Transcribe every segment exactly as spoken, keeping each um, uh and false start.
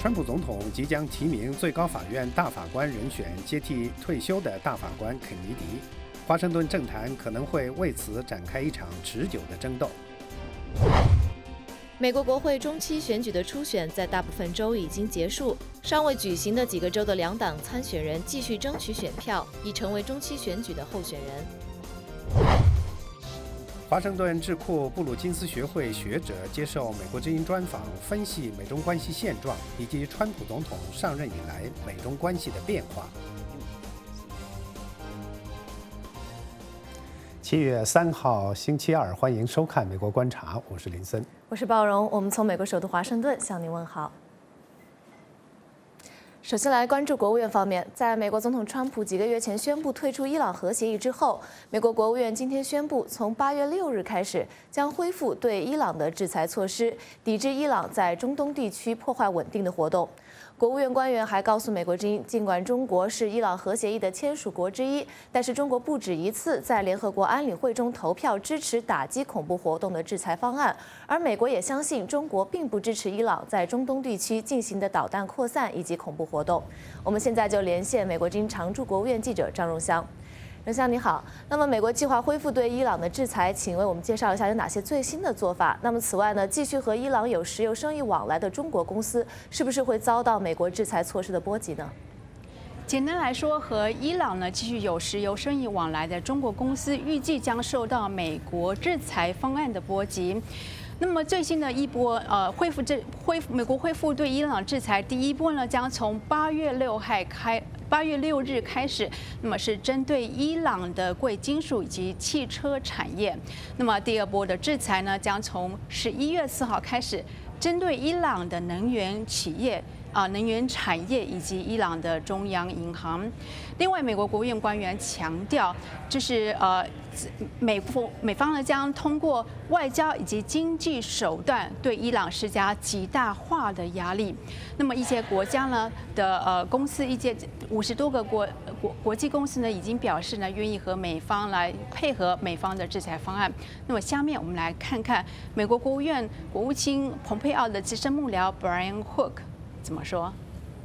川普总统即将提名最高法院大法官人选，接替退休的大法官肯尼迪。华盛顿政坛可能会为此展开一场持久的争斗。 美国国会中期选举的初选在大部分州已经结束，尚未举行的几个州的两党参选人继续争取选票，以成为中期选举的候选人。 华盛顿智库布鲁金斯学会学者接受美国之音专访，分析美中关系现状以及川普总统上任以来美中关系的变化。七月三号星期二，欢迎收看《美国观察》，我是林森， 我是鲍荣，我们从美国首都华盛顿向您问好。首先来关注国务院方面，在美国总统川普几个月前宣布退出伊朗核协议之后，美国国务院今天宣布，从八月六日开始将恢复对伊朗的制裁措施，抵制伊朗在中东地区破坏稳定的活动。国务院官员还告诉美国之音，尽管中国是伊朗核协议的签署国之一，但是中国不止一次在联合国安理会中投票支持打击恐怖活动的制裁方案，而美国也相信中国并不支持伊朗在中东地区进行的导弹扩散以及恐怖活动。我们现在就连线美国之音常驻国务院记者张荣香。荣香你好，那么美国计划恢复对伊朗的制裁，请为我们介绍一下有哪些最新的做法？那么此外呢，继续和伊朗有石油生意往来的中国公司，是不是会遭到美国制裁措施的波及呢？ 简单来说，和伊朗呢继续有石油生意往来的中国公司，预计将受到美国制裁方案的波及。那么最新的一波呃恢复这恢复美国恢复对伊朗制裁，第一波呢将从八月六号开八月六日开始，那么是针对伊朗的贵金属以及汽车产业。那么第二波的制裁呢将从十一月四号开始，针对伊朗的能源企业。啊，能源产业以及伊朗的中央银行。另外，美国国务院官员强调，就是呃，美方美方呢将通过外交以及经济手段对伊朗施加极大化的压力。那么一些国家呢的呃公司，一些五十多个国国国际公司呢已经表示呢愿意和美方来配合美方的制裁方案。那么下面我们来看看美国国务院国务卿蓬佩奥的资深幕僚 Brian Hook。怎么说？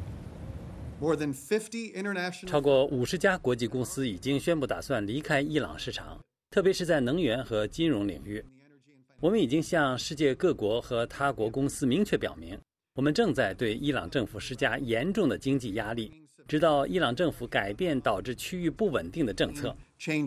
超过五十家国际公司已经宣布打算离开伊朗市场，特别是在能源和金融领域。我们已经向世界各国和他国公司明确表明，我们正在对伊朗政府施加严重的经济压力，直到伊朗政府改变导致区域不稳定的政策。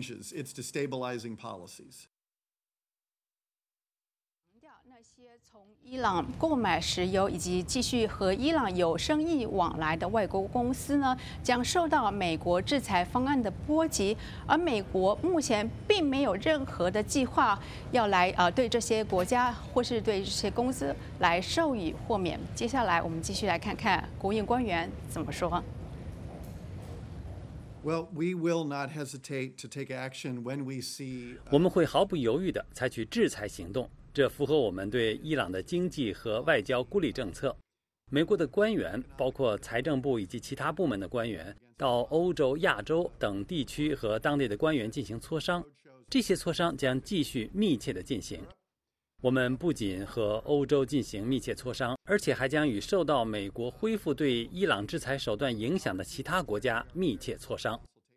从伊朗购买石油以及继续和伊朗有生意往来的外国公司呢，将受到美国制裁方案的波及，而美国目前并没有任何的计划要来呃对这些国家或是对这些公司来授予豁免。接下来我们继续来看看国务院官员怎么说。 我们会毫不犹豫地采取制裁行动。这符合我们对伊朗的经济和外交孤立政策。美国的官员，包括财政部以及其他部门的官员，到欧洲、亚洲等地区和当地的官员进行磋商。这些磋商将继续密切地进行。我们不仅和欧洲进行密切磋商，而且还将与受到美国恢复对伊朗制裁手段影响的其他国家密切磋商。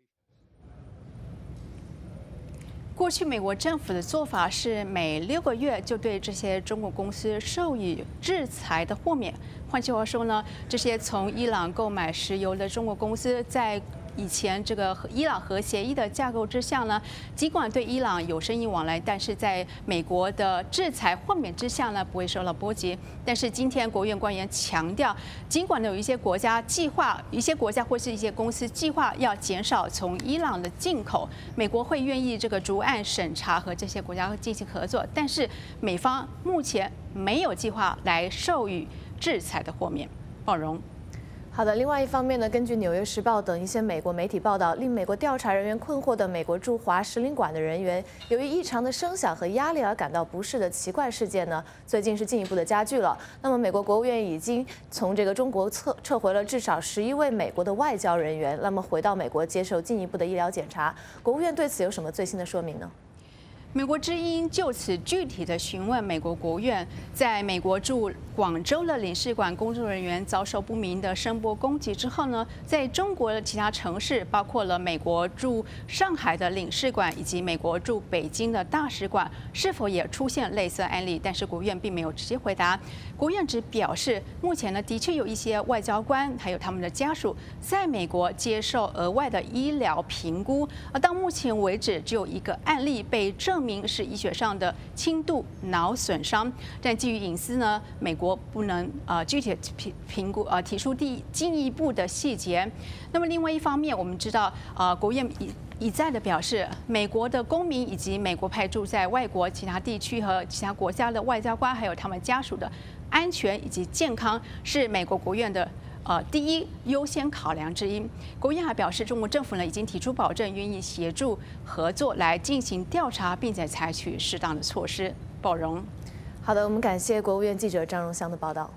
过去美国政府的做法是每六个月就对这些中国公司授予制裁的豁免。换句话说呢，这些从伊朗购买石油的中国公司在以前这个伊朗核协议的架构之下呢，尽管对伊朗有生意往来，但是在美国的制裁豁免之下呢，不会受到波及。但是今天国务院官员强调，尽管呢有一些国家计划，一些国家或是一些公司计划要减少从伊朗的进口，美国会愿意这个逐案审查和这些国家进行合作，但是美方目前没有计划来授予制裁的豁免。鲍荣。 好的，另外一方面呢，根据《纽约时报》等一些美国媒体报道，令美国调查人员困惑的美国驻华使领馆的人员，由于异常的声响和压力而感到不适的奇怪事件呢，最近是进一步的加剧了。那么，美国国务院已经从这个中国撤撤回了至少十一位美国的外交人员，那么回到美国接受进一步的医疗检查。国务院对此有什么最新的说明呢？ 美国之音就此具体的询问美国国务院，在美国驻广州的领事馆工作人员遭受不明的声波攻击之后呢，在中国的其他城市，包括了美国驻上海的领事馆以及美国驻北京的大使馆，是否也出现类似案例？但是国务院并没有直接回答。国务院只表示，目前呢的确有一些外交官还有他们的家属在美国接受额外的医疗评估，而到目前为止只有一个案例被证明是医学上的轻度脑损伤，但基于隐私呢，美国不能呃具体评评估呃提出第进一步的细节。那么另外一方面，我们知道呃国务院一一再的表示，美国的公民以及美国派驻在外国其他地区和其他国家的外交官还有他们家属的安全以及健康是美国国务院的呃第一优先考量之一。国务院还表示，中国政府呢已经提出保证，愿意协助合作来进行调查，并且采取适当的措施。包容。 好的，我们感谢国务院记者张荣香的报道。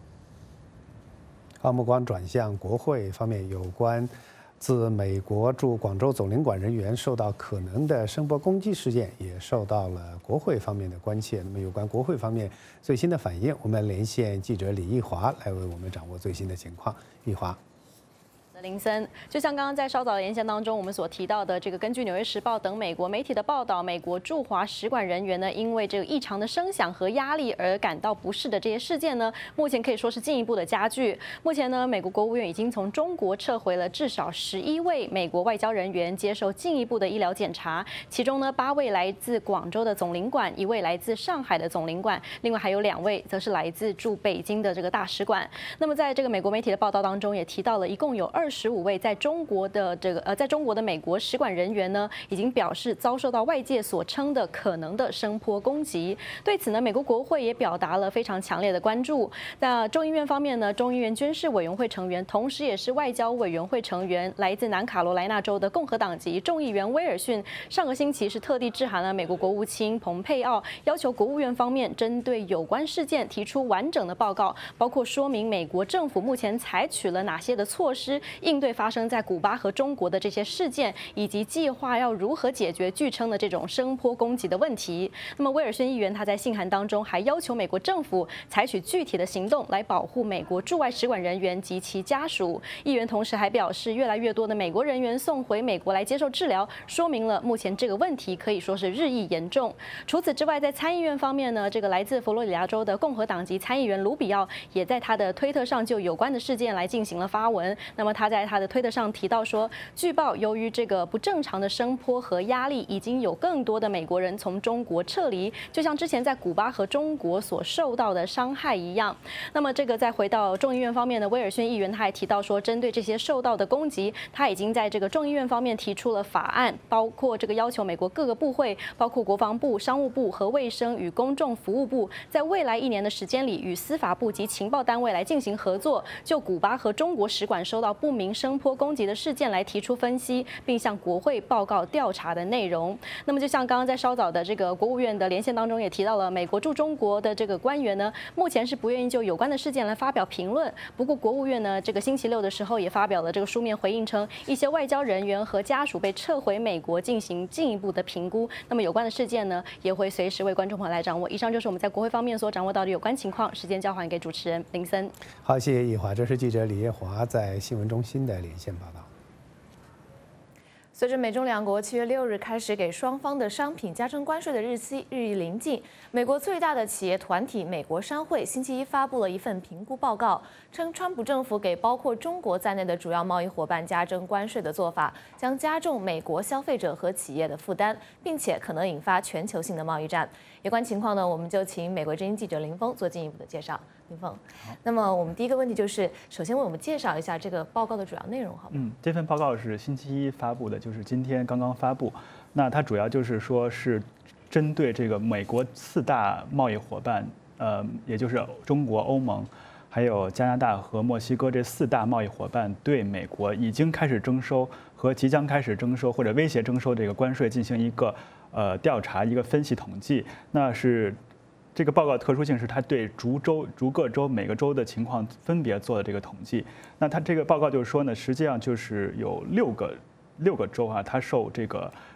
好，目光转向国会方面，有关自美国驻广州总领馆人员受到可能的声波攻击事件，也受到了国会方面的关切。那么，有关国会方面最新的反应，我们连线记者李义华来为我们掌握最新的情况。义华。 林森，就像刚刚在稍早的连线当中，我们所提到的这个，根据《纽约时报》等美国媒体的报道，美国驻华使馆人员呢，因为这个异常的声响和压力而感到不适的这些事件呢，目前可以说是进一步的加剧。目前呢，美国国务院已经从中国撤回了至少十一位美国外交人员接受进一步的医疗检查，其中呢，八位来自广州的总领馆，一位来自上海的总领馆，另外还有两位则是来自驻北京的这个大使馆。那么在这个美国媒体的报道当中，也提到了一共有二十五位在中国的这个呃，在中国的美国使馆人员呢，已经表示遭受到外界所称的可能的声波攻击。对此呢，美国国会也表达了非常强烈的关注。那众议院方面呢，众议院军事委员会成员，同时也是外交委员会成员，来自南卡罗来纳州的共和党籍众议员威尔逊，上个星期是特地致函了美国国务卿蓬佩奥，要求国务院方面针对有关事件提出完整的报告，包括说明美国政府目前采取了哪些的措施应对发生在古巴和中国的这些事件，以及计划要如何解决据称的这种声波攻击的问题。那么威尔逊议员他在信函当中还要求美国政府采取具体的行动来保护美国驻外使馆人员及其家属。议员同时还表示，越来越多的美国人员送回美国来接受治疗，说明了目前这个问题可以说是日益严重。除此之外，在参议院方面呢，这个来自佛罗里达州的共和党籍参议员卢比奥也在他的推特上就有关的事件来进行了发文。那么他在他的推特上提到说，据报由于这个不正常的声波和压力，已经有更多的美国人从中国撤离，就像之前在古巴和中国所受到的伤害一样。那么这个再回到众议院方面的威尔逊议员，他还提到说，针对这些受到的攻击，他已经在这个众议院方面提出了法案，包括这个要求美国各个部会，包括国防部、商务部和卫生与公众服务部，在未来一年的时间里，与司法部及情报单位来进行合作，就古巴和中国使馆受到不明声波攻击的事件来提出分析，并向国会报告调查的内容。那么，就像刚刚在稍早的这个国务院的连线当中也提到了，美国驻中国的这个官员呢，目前是不愿意就有关的事件来发表评论。不过，国务院呢，这个星期六的时候也发表了这个书面回应，称一些外交人员和家属被撤回美国进行进一步的评估。那么，有关的事件呢，也会随时为观众朋友来掌握。以上就是我们在国会方面所掌握到的有关情况。时间交还给主持人林森。 好，谢谢易华，这是记者李叶华在新闻中心的连线报道。 随着美中两国七月六日开始给双方的商品加征关税的日期日益临近，美国最大的企业团体美国商会星期一发布了一份评估报告，称川普政府给包括中国在内的主要贸易伙伴加征关税的做法，将加重美国消费者和企业的负担，并且可能引发全球性的贸易战。有关情况呢，我们就请美国之音记者林峰做进一步的介绍。林峰，那么我们第一个问题就是，首先为我们介绍一下这个报告的主要内容，好吗？ 嗯，这份报告是星期一发布的，就是今天刚刚发布。那它主要就是说是针对这个美国四大贸易伙伴，呃，也就是中国、欧盟，还有加拿大和墨西哥这四大贸易伙伴对美国已经开始征收和即将开始征收或者威胁征收这个关税进行一个呃调查、一个分析统计。那是。这个报告的特殊性是，它对逐州、逐个州每个州的情况分别做的这个统计。那它这个报告就是说呢，实际上就是有六个六个州啊，它受这个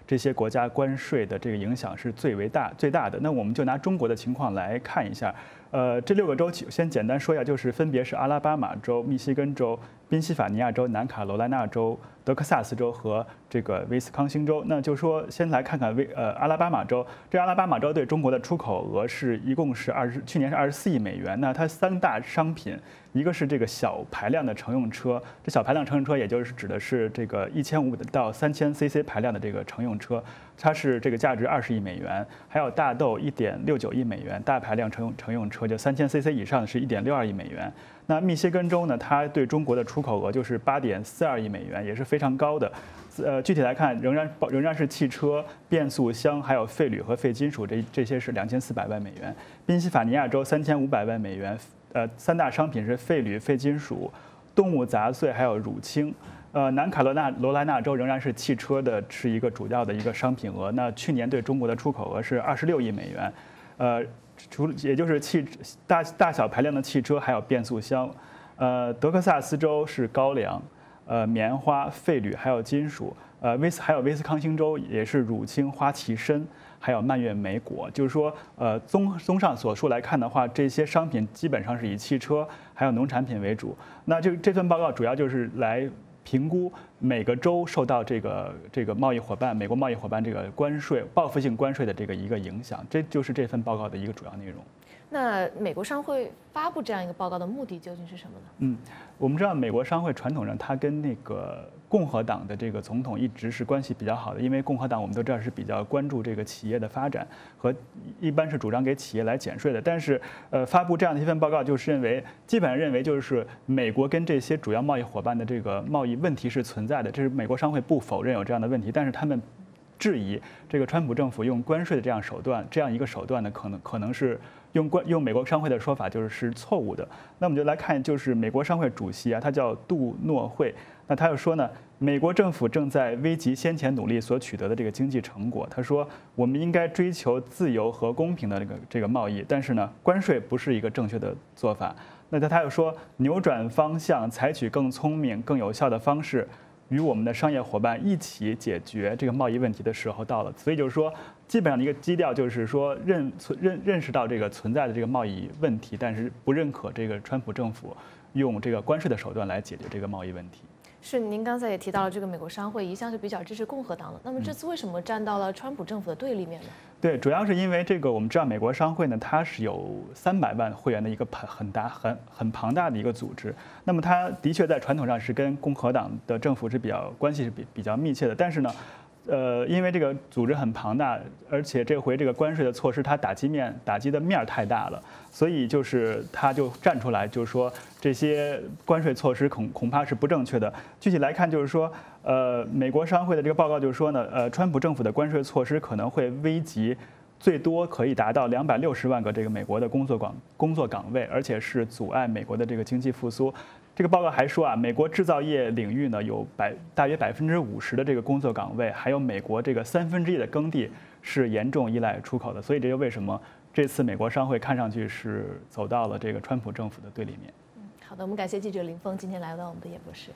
这些国家关税的这个影响是最为大最大的。那我们就拿中国的情况来看一下，呃，这六个州先简单说一下，就是分别是阿拉巴马州、密西根州、宾夕法尼亚州、南卡罗来纳州、德克萨斯州和这个威斯康星州。那就说先来看看威呃阿拉巴马州，这阿拉巴马州对中国的出口额是一共是二十，去年是二十四亿美元。那它三大商品，一个是这个小排量的乘用车，这小排量乘用车也就是指的是这个一千五到三千 C C 排量的这个乘用车，它是这个价值二十亿美元。还有大豆一点六九亿美元，大排量乘用乘用车就三千 C C 以上的是一点六二亿美元。那密歇根州呢，它对中国的出口额就是八点四二亿美元，也是非常高的。呃，具体来看，仍然仍然是汽车、变速箱，还有废铝和废金属，这这些是两千四百万美元。宾夕法尼亚州三千五百万美元。呃，三大商品是废铝、废金属、动物杂碎，还有乳清。呃，南卡罗纳罗来纳州仍然是汽车的是一个主要的一个商品额。那去年对中国的出口额是二十六亿美元。呃，除也就是汽大大小排量的汽车，还有变速箱。呃，德克萨斯州是高粱、呃棉花、废铝还有金属。呃，威斯还有威斯康星州也是乳清、花旗参。还有蔓越莓果，就是说，呃，综综上所述来看的话，这些商品基本上是以汽车还有农产品为主。那这这份报告主要就是来评估每个州受到这个这个贸易伙伴美国贸易伙伴这个关税报复性关税的这个一个影响，这就是这份报告的一个主要内容。 那美国商会发布这样一个报告的目的究竟是什么呢？ 嗯，我们知道美国商会传统上它跟那个共和党的这个总统一直是关系比较好的，因为共和党我们都知道是比较关注这个企业的发展和一般是主张给企业来减税的。但是，呃，发布这样的一份报告，就是认为基本上认为就是美国跟这些主要贸易伙伴的这个贸易问题是存在的，这是美国商会不否认有这样的问题，但是他们质疑这个川普政府用关税的这样手段，这样一个手段呢，可能可能是用关用美国商会的说法就是是错误的。那我们就来看，就是美国商会主席啊，他叫杜诺惠，那他又说呢，美国政府正在危及先前努力所取得的这个经济成果。他说，我们应该追求自由和公平的这个这个贸易，但是呢，关税不是一个正确的做法。那他他又说，扭转方向，采取更聪明、更有效的方式。与我们的商业伙伴一起解决这个贸易问题的时候到了，所以就是说，基本上的一个基调就是说认认认识到这个存在的这个贸易问题，但是不认可这个川普政府用这个关税的手段来解决这个贸易问题。 是，您刚才也提到了，这个美国商会一向是比较支持共和党的，那么这次为什么站到了川普政府的对立面呢？ 对，主要是因为这个，我们知道美国商会呢，它是有三百万会员的一个很很大、很很庞大的一个组织。那么它的确在传统上是跟共和党的政府是比较关系是比比较密切的，但是呢，呃，因为这个组织很庞大，而且这回这个关税的措施，它打击面打击的面太大了，所以就是他就站出来，就是说这些关税措施恐恐怕是不正确的。具体来看，就是说，呃，美国商会的这个报告就是说呢，呃，川普政府的关税措施可能会危及最多可以达到两百六十万个这个美国的工作岗工作岗位，而且是阻碍美国的这个经济复苏。这个报告还说啊，美国制造业领域呢有百大约百分之五十的这个工作岗位，还有美国这个三分之一的耕地是严重依赖出口的，所以这就为什么这次美国商会看上去是走到了这个川普政府的对立面。 嗯，好的，我们感谢记者林峰今天来到我们的演播室。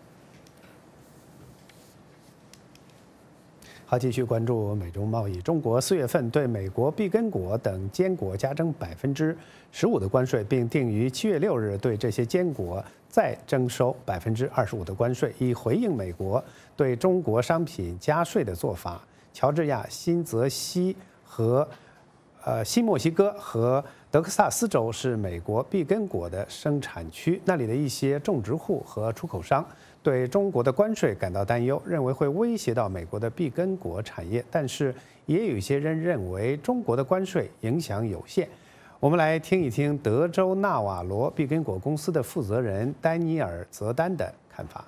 好，继续关注美中贸易。中国四月份对美国碧根果等坚果加征百分之十五的关税，并定于七月六日对这些坚果再征收百分之二十五的关税，以回应美国对中国商品加税的做法。乔治亚、新泽西和呃新墨西哥和德克萨斯州是美国碧根果的生产区，那里的一些种植户和出口商对中国的关税感到担忧，认为会威胁到美国的碧根果产业，但是也有一些人认为中国的关税影响有限。我们来听一听德州纳瓦罗碧根果公司的负责人丹尼尔·泽丹的看法。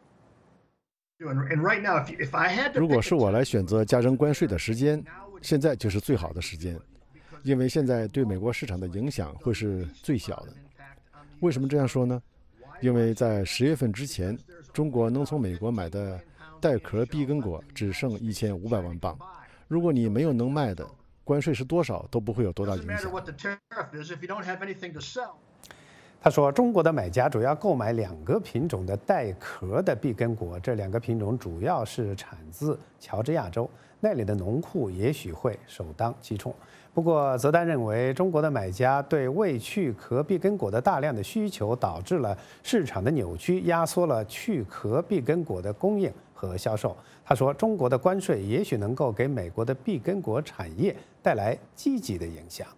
如果是我来选择加征关税的时间，现在就是最好的时间，因为现在对美国市场的影响会是最小的。为什么这样说呢？因为在十月份之前，中国能从美国买的带壳碧根果只剩一千五百万磅。如果你没有能卖的，关税是多少都不会有多大影响。 他说，中国的买家主要购买两个品种的带壳的碧根果，这两个品种主要是产自乔治亚州，那里的农户也许会首当其冲。不过，泽丹认为，中国的买家对未去壳碧根果的大量的需求，导致了市场的扭曲，压缩了去壳碧根果的供应和销售。他说，中国的关税也许能够给美国的碧根果产业带来积极的影响。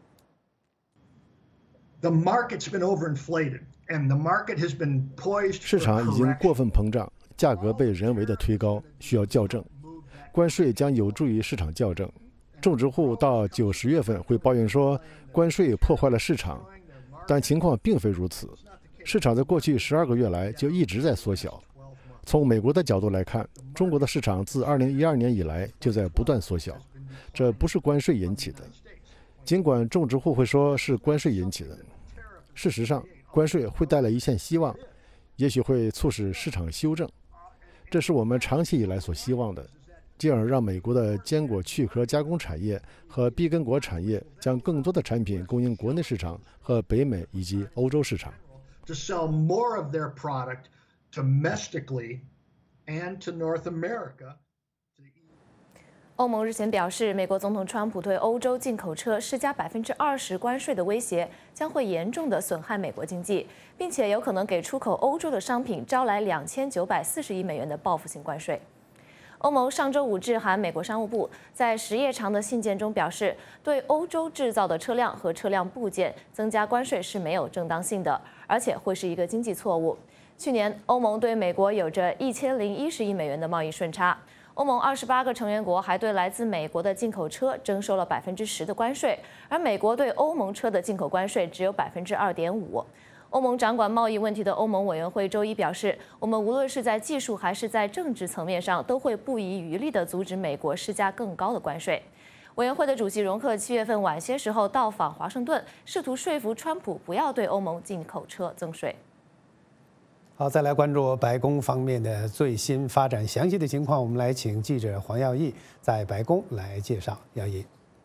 市场已经过分膨胀，价格被人为的推高，需要校正。关税将有助于市场校正。种植户到九十月份会抱怨说，关税破坏了市场，但情况并非如此。市场在过去十二个月来就一直在缩小。从美国的角度来看，中国的市场自二零一二年以来就在不断缩小，这不是关税引起的。尽管种植户会说是关税引起的，事实上，关税会带来一线希望，也许会促使市场修正，这是我们长期以来所希望的，进而让美国的坚果去壳加工产业和碧根果产业将更多的产品供应国内市场和北美以及欧洲市场。 To sell more of their product domestically and to North America. 欧盟日前表示，美国总统川普对欧洲进口车施加百分之二十关税的威胁，将会严重的损害美国经济，并且有可能给出口欧洲的商品招来两千九百四十亿美元的报复性关税。欧盟上周五致函美国商务部，在十页长的信件中表示，对欧洲制造的车辆和车辆部件增加关税是没有正当性的，而且会是一个经济错误。去年，欧盟对美国有着一千零一十亿美元的贸易顺差。欧盟二十八个成员国还对来自美国的进口车征收了百分之十的关税，而美国对欧盟车的进口关税只有百分之二点五。欧盟掌管贸易问题的欧盟委员会周一表示，我们无论是在技术还是在政治层面上，都会不遗余力地阻止美国施加更高的关税。委员会的主席容克七月份晚些时候到访华盛顿，试图说服川普不要对欧盟进口车增税。 好，再来关注白宫方面的最新发展，详细的情况我们来请记者黄耀义在白宫来介绍。耀义。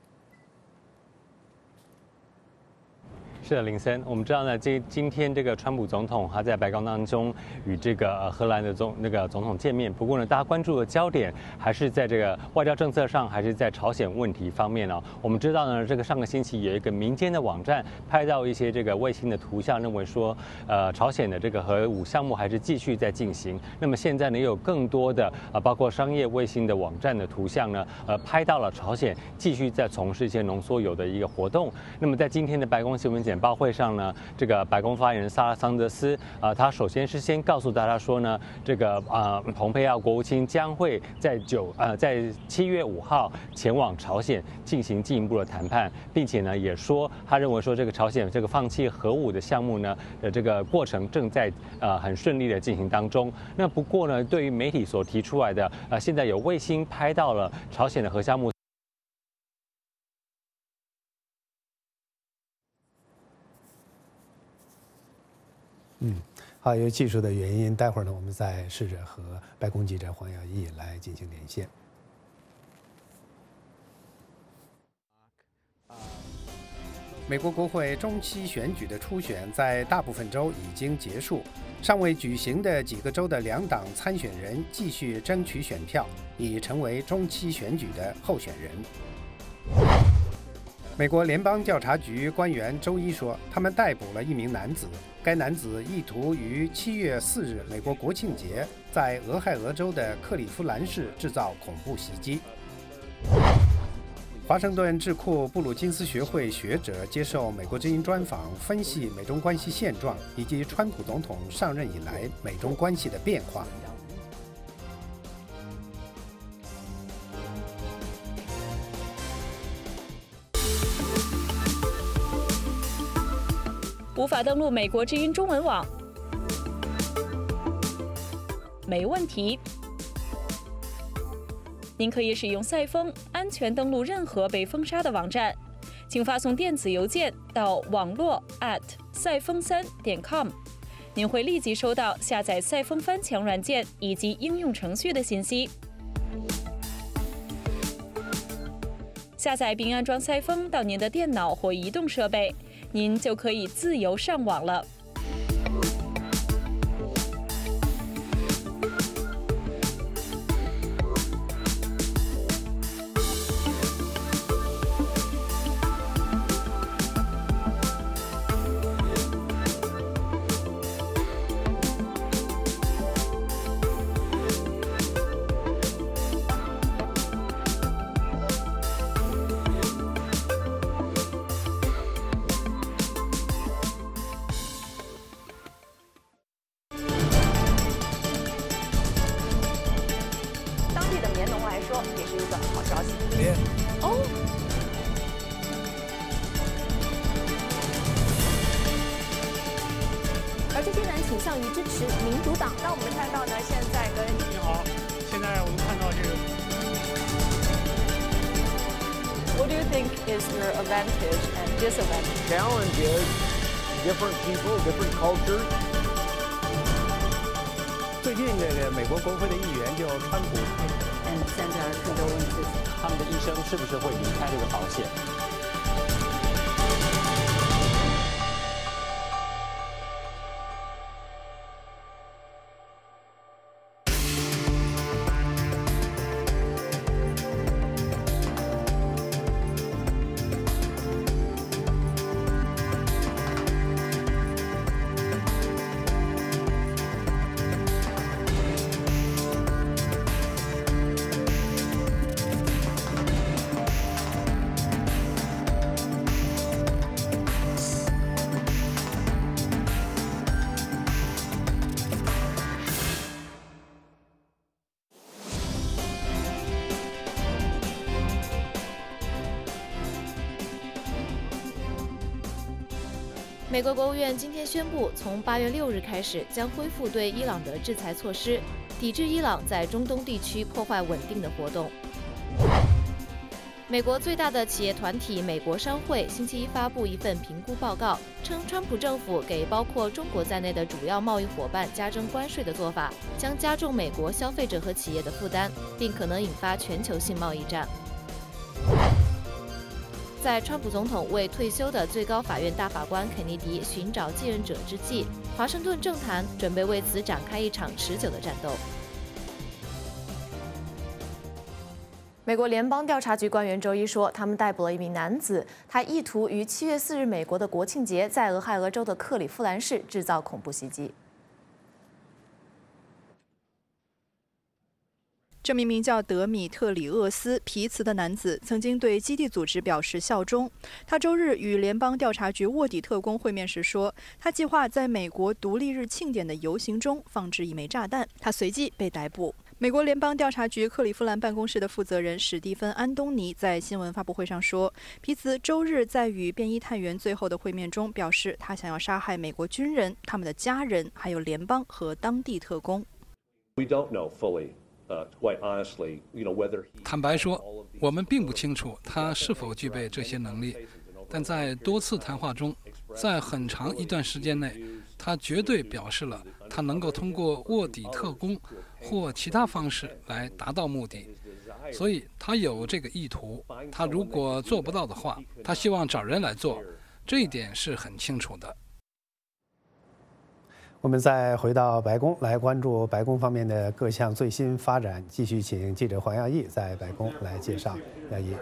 是的，林森，我们知道呢，这今天这个川普总统他在白宫当中与这个荷兰的总那个总统见面。不过呢，大家关注的焦点还是在这个外交政策上，还是在朝鲜问题方面哦。我们知道呢，这个上个星期有一个民间的网站拍到一些这个卫星的图像，认为说，呃，朝鲜的这个核武项目还是继续在进行。那么现在呢，也有更多的呃，包括商业卫星的网站的图像呢，呃，拍到了朝鲜继续在从事一些浓缩铀的一个活动。那么在今天的白宫新闻简报会上呢，这个白宫发言人萨拉桑德斯啊、呃，他首先是先告诉大家说呢，这个啊、呃，蓬佩奥国务卿将会在九呃在七月五号前往朝鲜进行进一步的谈判，并且呢也说他认为说这个朝鲜这个放弃核武的项目呢的这个过程正在呃很顺利的进行当中。那不过呢，对于媒体所提出来的呃现在有卫星拍到了朝鲜的核项目。 嗯，好，由于技术的原因，待会儿呢，我们再试着和白宫记者黄耀义来进行连线。美国国会中期选举的初选在大部分州已经结束，尚未举行的几个州的两党参选人继续争取选票，已成为中期选举的候选人。美国联邦调查局官员周一说，他们逮捕了一名男子。该男子意图于七月四日美国国庆节在俄亥俄州的克利夫兰市制造恐怖袭击。华盛顿智库布鲁金斯学会学者接受美国之音专访，分析美中关系现状以及川普总统上任以来美中关系的变化。 无法登录美国之音中文网？没问题，您可以使用赛风安全登录任何被封杀的网站，请发送电子邮件到网络 at 赛风三点 com， 您会立即收到下载赛风翻墙软件以及应用程序的信息。下载并安装赛风到您的电脑或移动设备。 您就可以自由上网了。 而这些人倾向于支持民主党。那我们看到呢，现在跟你好，现在我们看到这个。 What do you think is your advantage and disadvantage? Challenge is different people, different cultures. 最近这个美国国会的议员就川普 and send our condolences. 他们的医生是不是会离开这个保险？ 美国国务院今天宣布，从八月六日开始将恢复对伊朗的制裁措施，抵制伊朗在中东地区破坏稳定的活动。美国最大的企业团体美国商会星期一发布一份评估报告，称川普政府给包括中国在内的主要贸易伙伴加征关税的做法，将加重美国消费者和企业的负担，并可能引发全球性贸易战。在川普总统为退休的最高法院大法官肯尼迪寻找继任者之际，华盛顿政坛准备为此展开一场持久的战斗。美国联邦调查局官员周一说，他们逮捕了一名男子，他意图于七月四日美国的国庆节在俄亥俄州的克里夫兰市制造恐怖袭击。 这名名叫德米特里厄斯·皮茨的男子曾经对基地组织表示效忠。他周日与联邦调查局卧底特工会面时说，他计划在美国独立日庆典的游行中放置一枚炸弹。他随即被逮捕。美国联邦调查局克利夫兰办公室的负责人史蒂芬·安东尼在新闻发布会上说，皮茨周日在与便衣探员最后的会面中表示，他想要杀害美国军人、他们的家人，还有联邦和当地特工。 We don't know fully. Uh, quite honestly, you know, whether he... 坦白说，我们并不清楚他是否具备这些能力，但在多次谈话中，在很长一段时间内，他绝对表示了他能够通过卧底特工或其他方式来达到目的，所以他有这个意图。他如果做不到的话，他希望找人来做，这一点是很清楚的。 我们再回到白宫来关注白宫方面的各项最新发展，继续请记者黄亚毅在白宫来介绍。亚毅。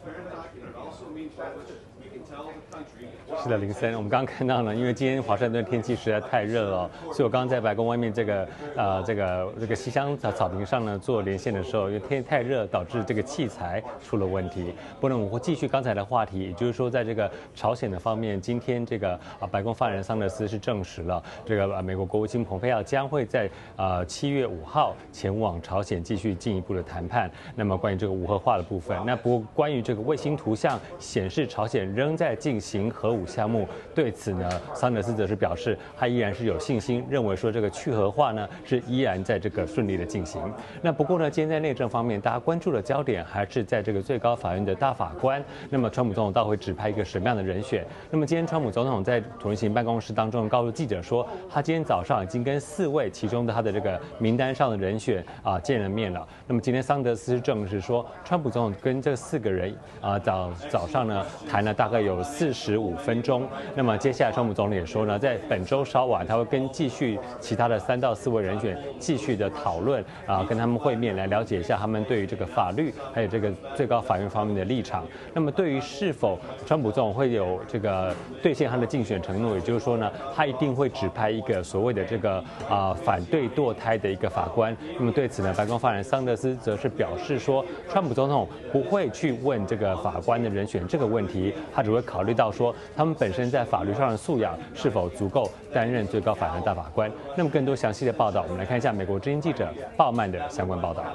是的，林森，我们刚刚看到呢，因为今天华盛顿天气实在太热了，所以我刚刚在白宫外面这个呃这个这个西厢草草坪上呢做连线的时候，因为天气太热，导致这个器材出了问题。不过呢，我会继续刚才的话题，也就是说，在这个朝鲜的方面，今天这个啊白宫发言人桑德斯是证实了，这个呃美国国务卿蓬佩奥将会在呃七月五号前往朝鲜继续进一步的谈判。那么关于这个无核化的部分，那不过关于这个卫星图像显示朝鲜仍在进行核武项目，对此呢，桑德斯则是表示，他依然是有信心，认为说这个去核化呢是依然在这个顺利的进行。那不过呢，今天在内政方面，大家关注的焦点还是在这个最高法院的大法官。那么川普总统到会指派一个什么样的人选？那么今天川普总统在土人行办公室当中告诉记者说，他今天早上已经跟四位其中的他的这个名单上的人选啊见了面了。那么今天桑德斯证实说，川普总统跟这四个人啊早早上呢谈了大概有四十五分钟。那么接下来川普总统也说呢，在本周稍晚他会跟继续其他的三到四位人选继续的讨论啊，跟他们会面来了解一下他们对于这个法律还有这个最高法院方面的立场。那么对于是否川普总统会有这个兑现他的竞选承诺，也就是说呢，他一定会指派一个所谓的这个啊、呃、反对堕胎的一个法官。那么对此呢，白宫发言人桑德斯则是表示说，川普总统不会去问这个法官的人选这个问题，他只会考虑到说他们本身在法律上的素养是否足够担任最高法院大法官。那么更多详细的报道，我们来看一下美国之音记者鲍曼的相关报道。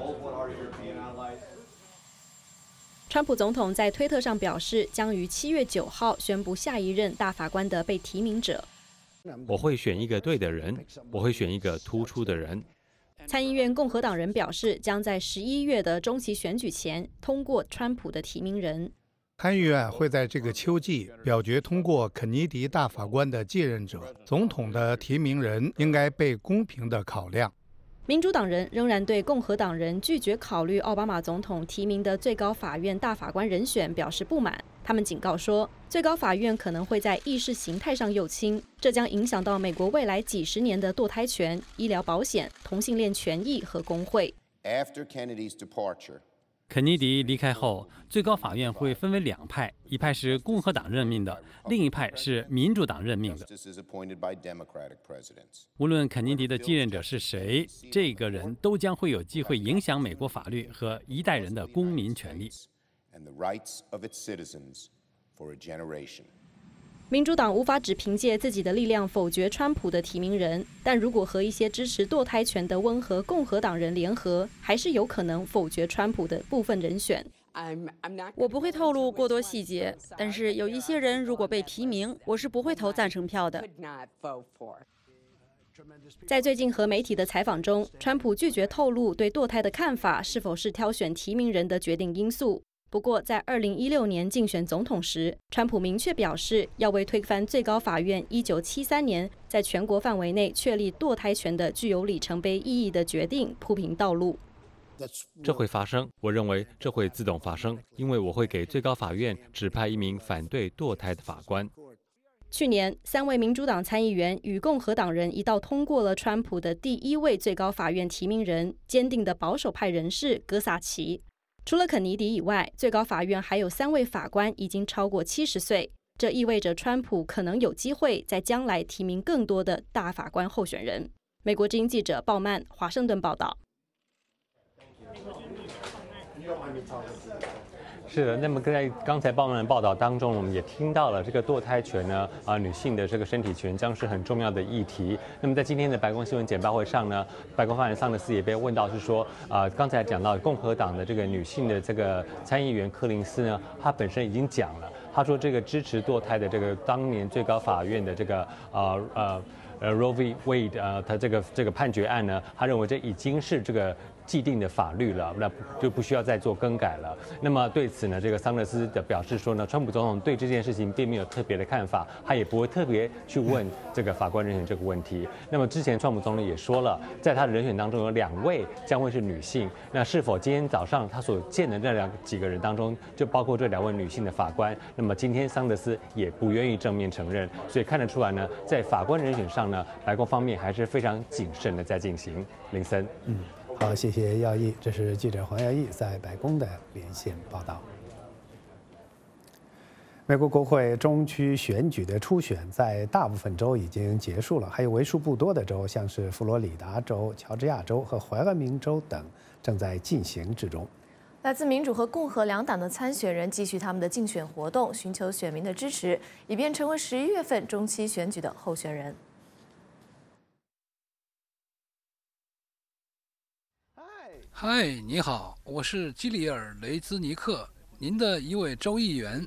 川普总统在推特上表示，将于七月九号宣布下一任大法官的被提名者。 我会选一个对的人，我会选一个突出的人。 参议院共和党人表示，将在十一月的中期选举前通过川普的提名人。 参议院会在这个秋季表决通过肯尼迪大法官的继任者，总统的提名人应该被公平地考量。 民主党人仍然对共和党人拒绝考虑奥巴马总统提名的最高法院大法官人选表示不满。他们警告说，最高法院可能会在意识形态上右倾，这将影响到美国未来几十年的堕胎权、医疗保险、同性恋权益和工会。 After Kennedy's departure, 肯尼迪离开后，最高法院会分为两派，一派是共和党任命的，另一派是民主党任命的。无论肯尼迪的继任者是谁，这个人都将会有机会影响美国法律和一代人的公民权利。 民主党无法只凭借自己的力量否决川普的提名人，但如果和一些支持堕胎权的温和共和党人联合，还是有可能否决川普的部分人选。 我不会透露过多细节，但是有一些人如果被提名，我是不会投赞成票的。 在最近和媒体的采访中，川普拒绝透露对堕胎的看法是否是挑选提名人的决定因素。不过，在二零一六年竞选总统时，川普明确表示要为推翻最高法院一九七三年在全国范围内确立堕胎权的具有里程碑意义的决定铺平道路。 这会发生，我认为这会自动发生，因为我会给最高法院指派一名反对堕胎的法官。 去年，三位民主党参议员与共和党人一道通过了川普的第一位最高法院提名人，坚定的保守派人士戈萨奇。除了肯尼迪以外，最高法院还有三位法官已经超过七十岁，这意味着川普可能有机会在将来提名更多的大法官候选人。美国之音记者鲍曼，华盛顿报道。 是的，那么在刚才报道的报道当中，我们也听到了这个堕胎权呢，啊，女性的这个身体权将是很重要的议题。那么在今天的白宫新闻简报会上呢，白宫发言人桑德斯也被问到是说，啊，刚才讲到共和党的这个女性的这个参议员柯林斯呢，她本身已经讲了，她说这个支持堕胎的这个当年最高法院的这个啊呃呃 Roe v. Wade 啊，他这个这个判决案呢，他认为这已经是这个既定的法律了，那就不需要再做更改了。那么对此呢，这个桑德斯的表示说呢，川普总统对这件事情并没有特别的看法，他也不会特别去问这个法官人选这个问题。那么之前川普总统也说了，在他的人选当中有两位将会是女性，那是否今天早上他所见的那两几个人当中就包括这两位女性的法官？那么今天桑德斯也不愿意正面承认，所以看得出来呢，在法官人选上呢，白宫方面还是非常谨慎的在进行。林森， 嗯。好，谢谢耀义，这是记者黄耀义在白宫的连线报道。美国国会中区选举的初选在大部分州已经结束了，还有为数不多的州，像是佛罗里达州、乔治亚州和怀俄明州等，正在进行之中。 来自民主和共和两党的参选人继续他们的竞选活动，寻求选民的支持，以便成为十一月份中期选举的候选人。 嗨，你好，我是基里尔·雷兹尼克，您的一位州议员。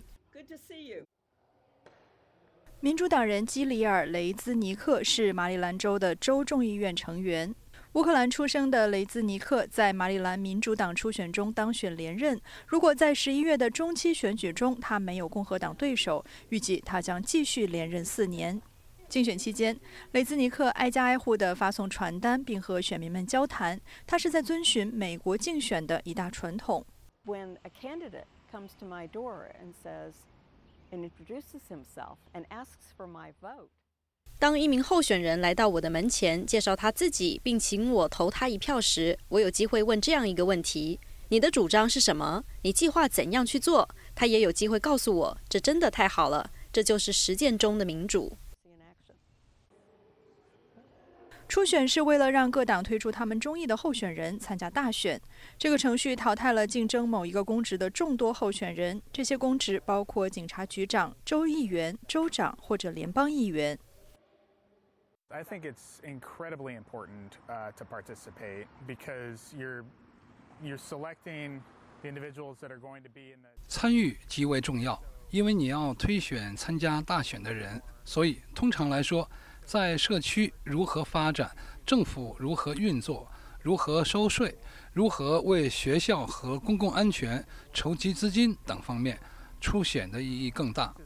民主党人基里尔·雷兹尼克是马里兰州的州众议院成员。乌克兰出生的雷兹尼克在马里兰民主党初选中当选连任。如果在十一月的中期选举中他没有共和党对手，预计他将继续连任四年。 竞选期间，雷兹尼克挨家挨户地发送传单，并和选民们交谈。他是在遵循美国竞选的一大传统。 When a candidate comes to my door and says and introduces himself and asks for my vote. 当一名候选人来到我的门前，介绍他自己，并请我投他一票时，我有机会问这样一个问题：你的主张是什么？你计划怎样去做？他也有机会告诉我，这真的太好了，这就是实践中的民主。 初选是为了让各党推出他们中意的候选人参加大选。这个程序淘汰了竞争某一个公职的众多候选人，这些公职包括警察局长、州议员、州长或者联邦议员。 I think it's incredibly important uh, to participate because you're you're selecting the individuals that are going to be in the. 参与极为重要，因为你要推选参加大选的人，所以通常来说，在社区如何发展、政府如何运作、如何收税、如何为学校和公共安全筹集资金等方面，初选的意义更大。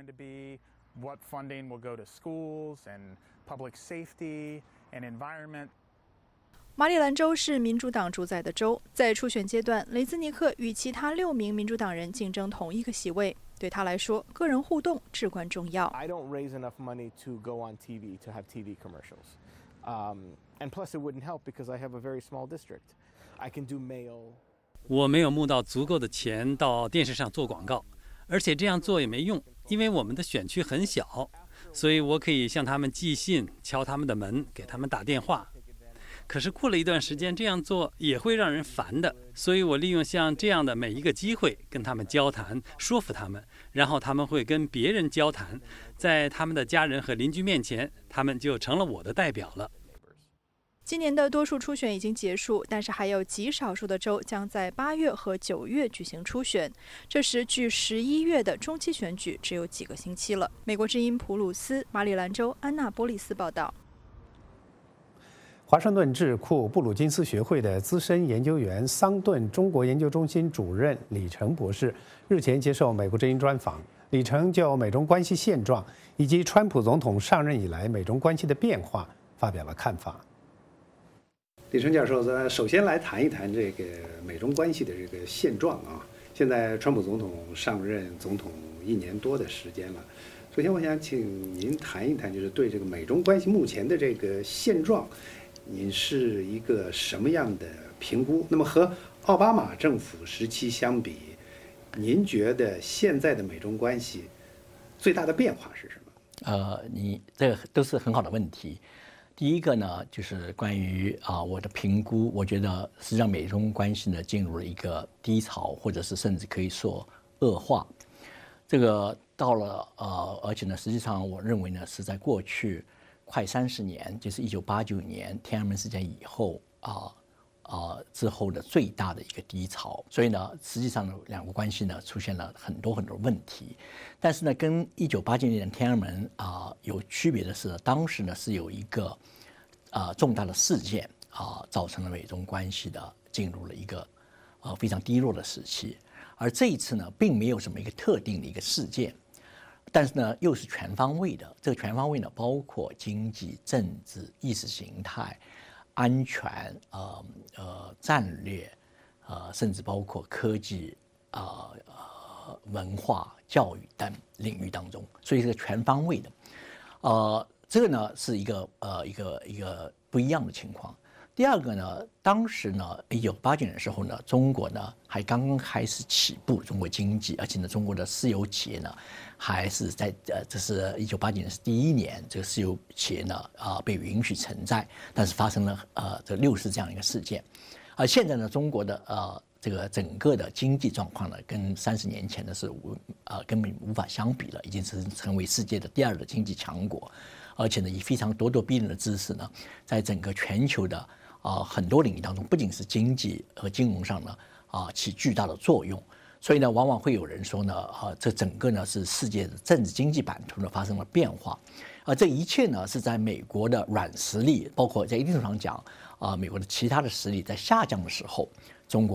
What funding will go to schools and public safety and environment. 马里兰州是民主党主宰的州，在初选阶段，雷兹尼克与其他六名民主党人竞争同一个席位。对他来说，个人互动至关重要。 I don't raise enough money to go on T V to have T V commercials, um, and plus it wouldn't help because I have a very small district. I can do mail. 我没有募到足够的钱到电视上做广告，而且这样做也没用。因为我们的选区很小，所以我可以向他们寄信、敲他们的门、给他们打电话。可是过了一段时间，这样做也会让人烦的，所以我利用像这样的每一个机会跟他们交谈，说服他们，然后他们会跟别人交谈，在他们的家人和邻居面前，他们就成了我的代表了。 今年的多数初选已经结束，但是还有极少数的州将在八月和九月举行初选。这时，距十一月的中期选举只有几个星期了。美国之音普鲁斯，马里兰州安娜波利斯报道。 华盛顿智库布鲁金斯学会的资深研究员桑顿中国研究中心主任李成博士日前接受美国之音专访。李成就美中关系现状以及川普总统上任以来美中关系的变化发表了看法。李成教授，咱首先来谈一谈这个美中关系的这个现状啊。现在川普总统上任总统一年多的时间了，首先我想请您谈一谈，就是对这个美中关系目前的这个现状，您是一个什么样的评估？那么和奥巴马政府时期相比，您觉得现在的美中关系最大的变化是什么？ 呃，你这个都是很好的问题。第一个呢，就是关于啊、呃、我的评估，我觉得实际上美中关系呢进入了一个低潮，或者是甚至可以说恶化。这个到了呃，而且呢，实际上我认为呢是在过去快三十年，就是一九八九年天安门事件以后啊啊、呃呃、之后的最大的一个低潮。所以呢，实际上呢两国关系呢出现了很多很多问题。但是呢，跟一九八九年的天安门啊、呃、有区别的是呢，当时呢是有一个啊、呃、重大的事件啊、呃，造成了美中关系的进入了一个呃非常低落的时期。而这一次呢，并没有什么一个特定的一个事件，但是呢又是全方位的。这个全方位呢，包括经济、政治、意识形态、安全、呃呃战略，呃甚至包括科技啊。呃文化、教育等领域当中，所以是全方位的。呃，这个呢是一个呃一个一个不一样的情况。第二个呢，当时呢，一九八九年的时候呢，中国呢还刚刚开始起步，中国经济，而且呢，中国的私有企业呢还是在呃，这是一九八九年是第一年，这个私有企业呢啊、呃、被允许存在，但是发生了呃这六四这样一个事件。而现在呢，中国的呃。这个整个的经济状况呢，跟三十年前呢是无啊、呃、根本无法相比了，已经是成为世界的第二的经济强国，而且呢以非常咄咄逼人的姿势呢，在整个全球的啊、呃、很多领域当中，不仅是经济和金融上呢啊、呃、起巨大的作用，所以呢往往会有人说呢啊、呃、这整个呢是世界的政治经济版图呢发生了变化，而这一切呢是在美国的软实力，包括在一定程度上讲啊、呃、美国的其他的实力在下降的时候，中国呢。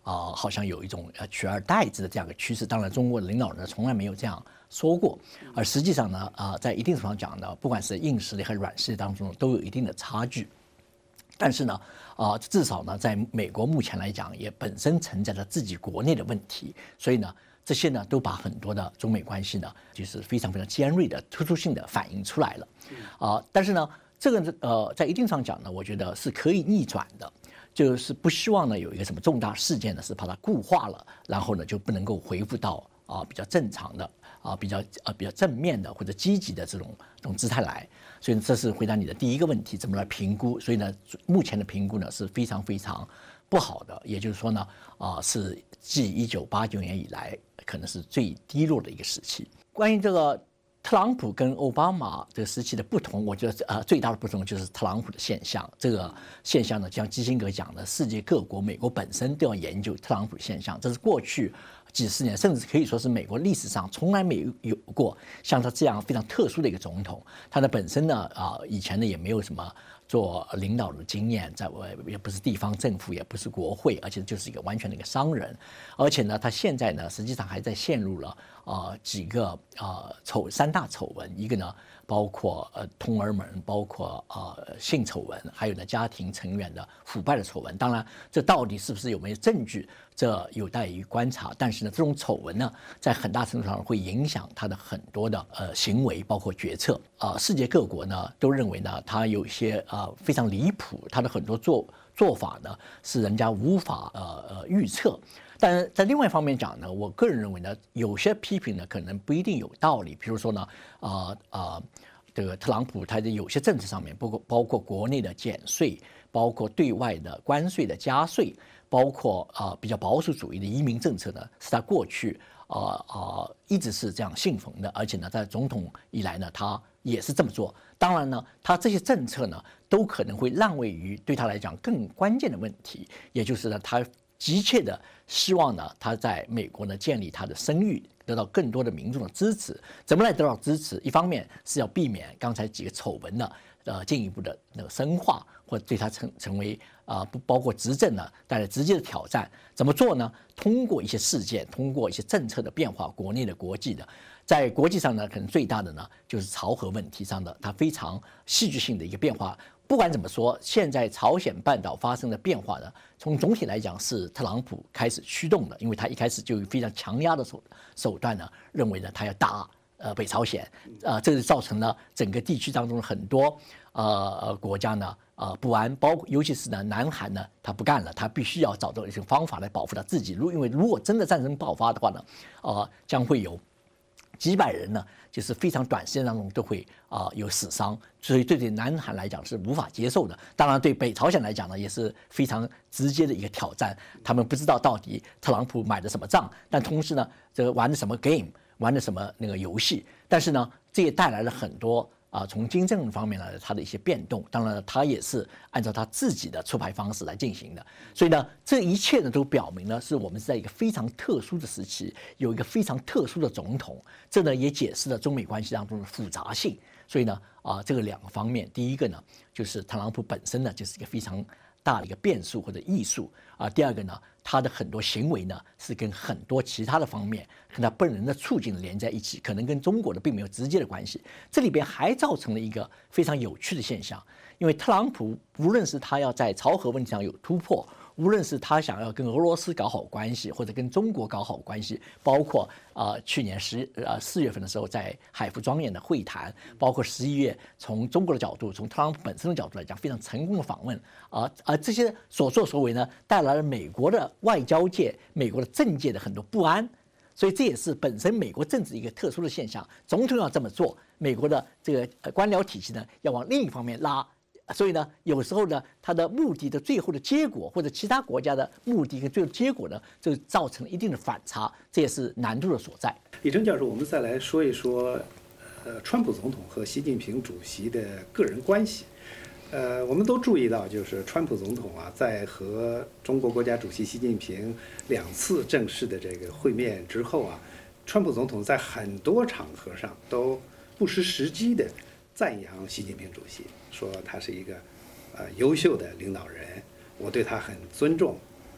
啊、呃，好像有一种呃取而代之的这样一个趋势。当然，中国的领导人呢从来没有这样说过，而实际上呢，啊、呃，在一定程度上讲呢，不管是硬实力还是软实力当中，都有一定的差距。但是呢，啊、呃，至少呢，在美国目前来讲，也本身存在着自己国内的问题，所以呢，这些呢都把很多的中美关系呢，就是非常非常尖锐的、突出性的反映出来了。啊、呃，但是呢，这个呃，在一定上讲呢，我觉得是可以逆转的。就是不希望呢有一个什么重大事件呢是把它固化了，然后呢就不能够恢复到啊比较正常的啊比较啊比较正面的或者积极的这种这种姿态来。所以这是回答你的第一个问题，怎么来评估？所以呢，目前的评估呢是非常非常不好的，也就是说呢啊是继一九八九年以来可能是最低落的一个时期。关于这个特朗普跟奥巴马这个时期的不同，我觉得呃最大的不同就是特朗普的现象。这个现象呢，像基辛格讲的，世界各国、美国本身都要研究特朗普现象。这是过去几十年，甚至可以说是美国历史上从来没有有过像他这样非常特殊的一个总统。他的本身呢啊、呃，以前呢也没有什么做领导的经验，在也不是地方政府，也不是国会，而且就是一个完全的一个商人。而且呢，他现在呢实际上还在陷入了啊、呃、几个啊、呃、丑三大丑闻，一个呢包括呃通俄门，包括呃性丑闻，还有呢家庭成员的腐败的丑闻。当然，这到底是不是有没有证据，这有待于观察。但是呢，这种丑闻呢，在很大程度上会影响他的很多的呃行为，包括决策。啊、呃，世界各国呢都认为呢，他有一些啊、呃、非常离谱，他的很多做做法呢是人家无法呃呃预测。但是在另外一方面讲呢，我个人认为呢，有些批评呢可能不一定有道理。比如说呢，啊、呃、啊、呃，这个特朗普他的有些政策上面，包括包括国内的减税，包括对外的关税的加税，包括啊、呃、比较保守主义的移民政策呢，是他过去啊啊、呃呃、一直是这样信奉的，而且呢，在总统以来呢，他也是这么做。当然呢，他这些政策呢，都可能会让位于对他来讲更关键的问题，也就是呢，他急切的希望呢，他在美国呢建立他的声誉，得到更多的民众的支持。怎么来得到支持？一方面是要避免刚才几个丑闻呢，呃，进一步的那个深化，或者对他成成为啊不、呃、包括执政呢带来直接的挑战。怎么做呢？通过一些事件，通过一些政策的变化，国内的、国际的。在国际上呢，可能最大的呢就是朝核问题上的它非常戏剧性的一个变化。不管怎么说，现在朝鲜半岛发生的变化呢，从总体来讲是特朗普开始驱动的，因为他一开始就有非常强压的手手段呢，认为呢他要打呃北朝鲜，呃，这就造成了整个地区当中很多呃国家呢呃不安，包括尤其是呢南韩呢，他不干了，他必须要找到一种方法来保护他自己。如因为如果真的战争爆发的话呢，呃，将会有几百人呢，就是非常短时间当中都会啊、呃、有死伤，所以对对南韩来讲是无法接受的。当然，对北朝鲜来讲呢，也是非常直接的一个挑战。他们不知道到底特朗普买的什么账，但同时呢，这个玩的什么 game， 玩的什么那个游戏。但是呢，这也带来了很多啊，从经政方面呢，它的一些变动。当然，他也是按照他自己的出牌方式来进行的。所以呢，这一切呢，都表明呢，是我们是在一个非常特殊的时期，有一个非常特殊的总统。这呢，也解释了中美关系当中的复杂性。所以呢，啊，这个两个方面，第一个呢，就是特朗普本身呢，就是一个非常大的一个变数或者艺术啊。第二个呢，他的很多行为呢，是跟很多其他的方面跟他本人的处境连在一起，可能跟中国的并没有直接的关系。这里边还造成了一个非常有趣的现象，因为特朗普无论是他要在朝核问题上有突破，无论是他想要跟俄罗斯搞好关系，或者跟中国搞好关系，包括啊、呃、去年十呃四月份的时候在海府庄园的会谈，包括十一月从中国的角度，从特朗普本身的角度来讲非常成功的访问，啊、呃、而这些所作所为呢，带来了美国的外交界、美国的政界的很多不安，所以这也是本身美国政治一个特殊的现象。总统要这么做，美国的这个官僚体系呢要往另一方面拉。所以呢，有时候呢，它的目的的最后的结果，或者其他国家的目的跟最后结果呢，就造成了一定的反差，这也是难度的所在。 李征教授，我们再来说一说，呃，川普总统和习近平主席的个人关系。呃，我们都注意到，就是川普总统啊，在和中国国家主席习近平两次正式的这个会面之后啊，川普总统在很多场合上都不失时机的赞扬习近平主席，说他是一个呃优秀的领导人，我对他很尊重。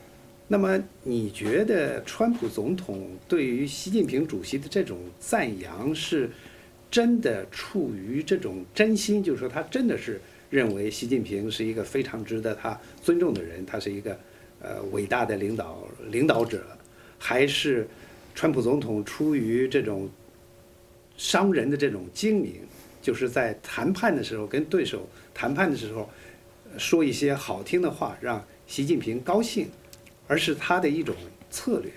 那么你觉得川普总统对于习近平主席的这种赞扬是真的出于这种真心，就是说他真的是认为习近平是一个非常值得他尊重的人，他是一个呃伟大的领导领导者，还是川普总统出于这种商人的这种精明，就是在谈判的时候跟对手谈判的时候说一些好听的话让习近平高兴，而是他的一种策略。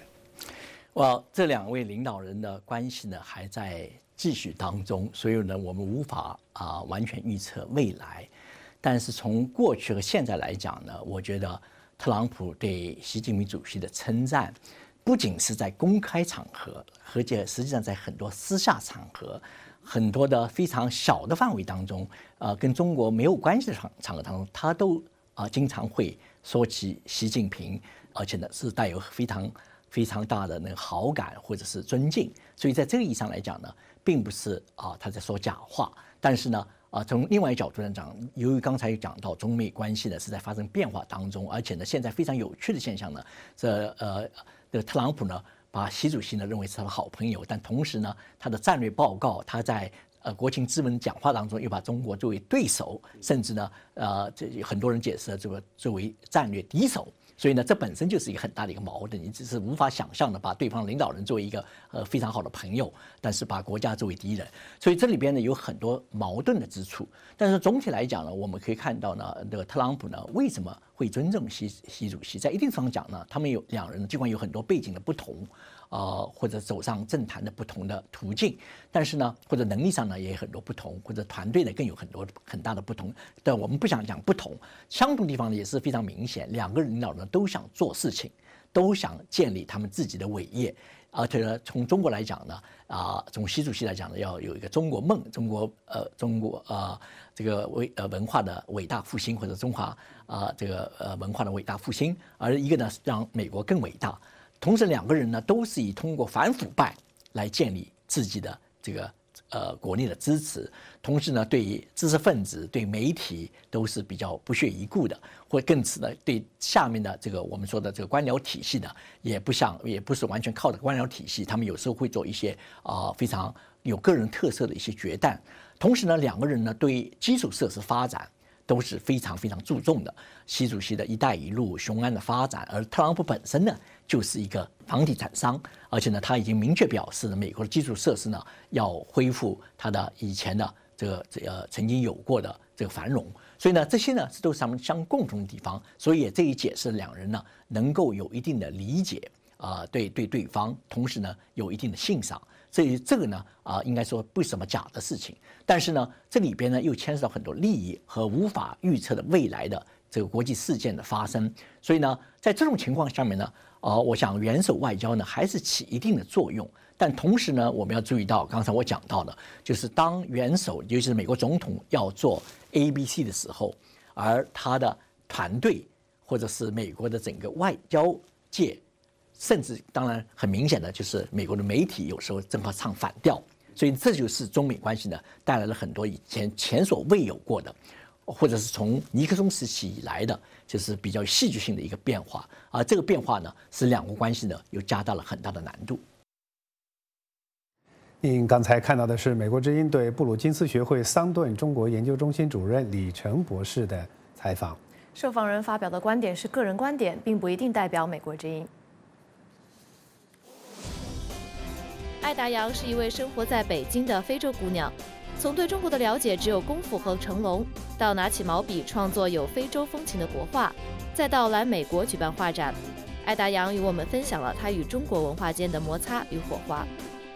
well, 这两位领导人的关系呢还在继续当中，所以呢我们无法啊、呃、完全预测未来。但是从过去和现在来讲呢，我觉得特朗普对习近平主席的称赞，不仅是在公开场合，而且实际上在很多私下场合，很多的非常小的范围当中，呃，跟中国没有关系的场场合当中，他都啊、呃、经常会说起习近平，而且呢是带有非常非常大的那个好感或者是尊敬。所以在这个意义上来讲呢，并不是啊、呃、他在说假话，但是呢。啊，从另外一个角度来讲，由于刚才讲到中美关系呢是在发生变化当中，而且呢现在非常有趣的现象呢，这呃这个特朗普呢把习主席呢认为是他的好朋友，但同时呢他的战略报告，他在呃国情咨文讲话当中又把中国作为对手，甚至呢呃这很多人解释了这个作为战略敌手。所以呢，这本身就是一个很大的一个矛盾，你只是无法想象的把对方领导人作为一个呃非常好的朋友，但是把国家作为敌人，所以这里边呢有很多矛盾的之处。但是总体来讲呢，我们可以看到呢，这个特朗普呢为什么会尊重习习主席？在一定程度上讲呢，他们有两人尽管有很多背景的不同，呃或者走上政坛的不同的途径，但是呢或者能力上呢也有很多不同，或者团队呢更有很多很大的不同。但我们不想讲不同，相同地方呢也是非常明显，两个领导人都想做事情，都想建立他们自己的伟业。而且呢，从中国来讲呢，啊、呃，从习主席来讲呢，要有一个中国梦，中国呃，中国呃，这个伟呃文化的伟大复兴，或者中华啊、呃、这个呃文化的伟大复兴。而一个呢，让美国更伟大。同时，两个人呢，都是以通过反腐败来建立自己的这个呃国内的支持。同时呢，对于知识分子、对媒体都是比较不屑一顾的，或更此呢，对下面的这个我们说的这个官僚体系呢，也不像，也不是完全靠着官僚体系，他们有时候会做一些啊、呃、非常有个人特色的一些决断。同时呢，两个人呢对基础设施发展都是非常非常注重的。习主席的一带一路、雄安的发展，而特朗普本身呢就是一个房地产商，而且呢他已经明确表示了美国的基础设施呢要恢复它的以前的这个这个曾经有过的这个繁荣。所以呢这些呢都是他们相共同的地方，所以也这一解释两人呢能够有一定的理解啊、呃，对对对方，同时呢有一定的欣赏。所以这个呢啊、呃，应该说不是什么假的事情，但是呢这里边呢又牵涉到很多利益和无法预测的未来的这个国际事件的发生。所以呢在这种情况下面呢，呃，我想元首外交呢还是起一定的作用。但同时呢，我们要注意到，刚才我讲到的，就是当元首，尤其是美国总统要做 A B C 的时候，而他的团队或者是美国的整个外交界，甚至当然很明显的就是美国的媒体有时候正好唱反调，所以这就是中美关系呢带来了很多以前前所未有过的，或者是从尼克松时期以来的，就是比较戏剧性的一个变化。而这个变化呢，使两国关系呢又加大了很大的难度。 您刚才看到的是美国之音对布鲁金斯学会桑顿中国研究中心主任李成博士的采访。 受访人发表的观点是个人观点，并不一定代表美国之音。艾达杨是一位生活在北京的非洲姑娘，从对中国的了解只有功夫和成龙，到拿起毛笔创作有非洲风情的国画，再到来美国举办画展，艾达杨与我们分享了她与中国文化间的摩擦与火花。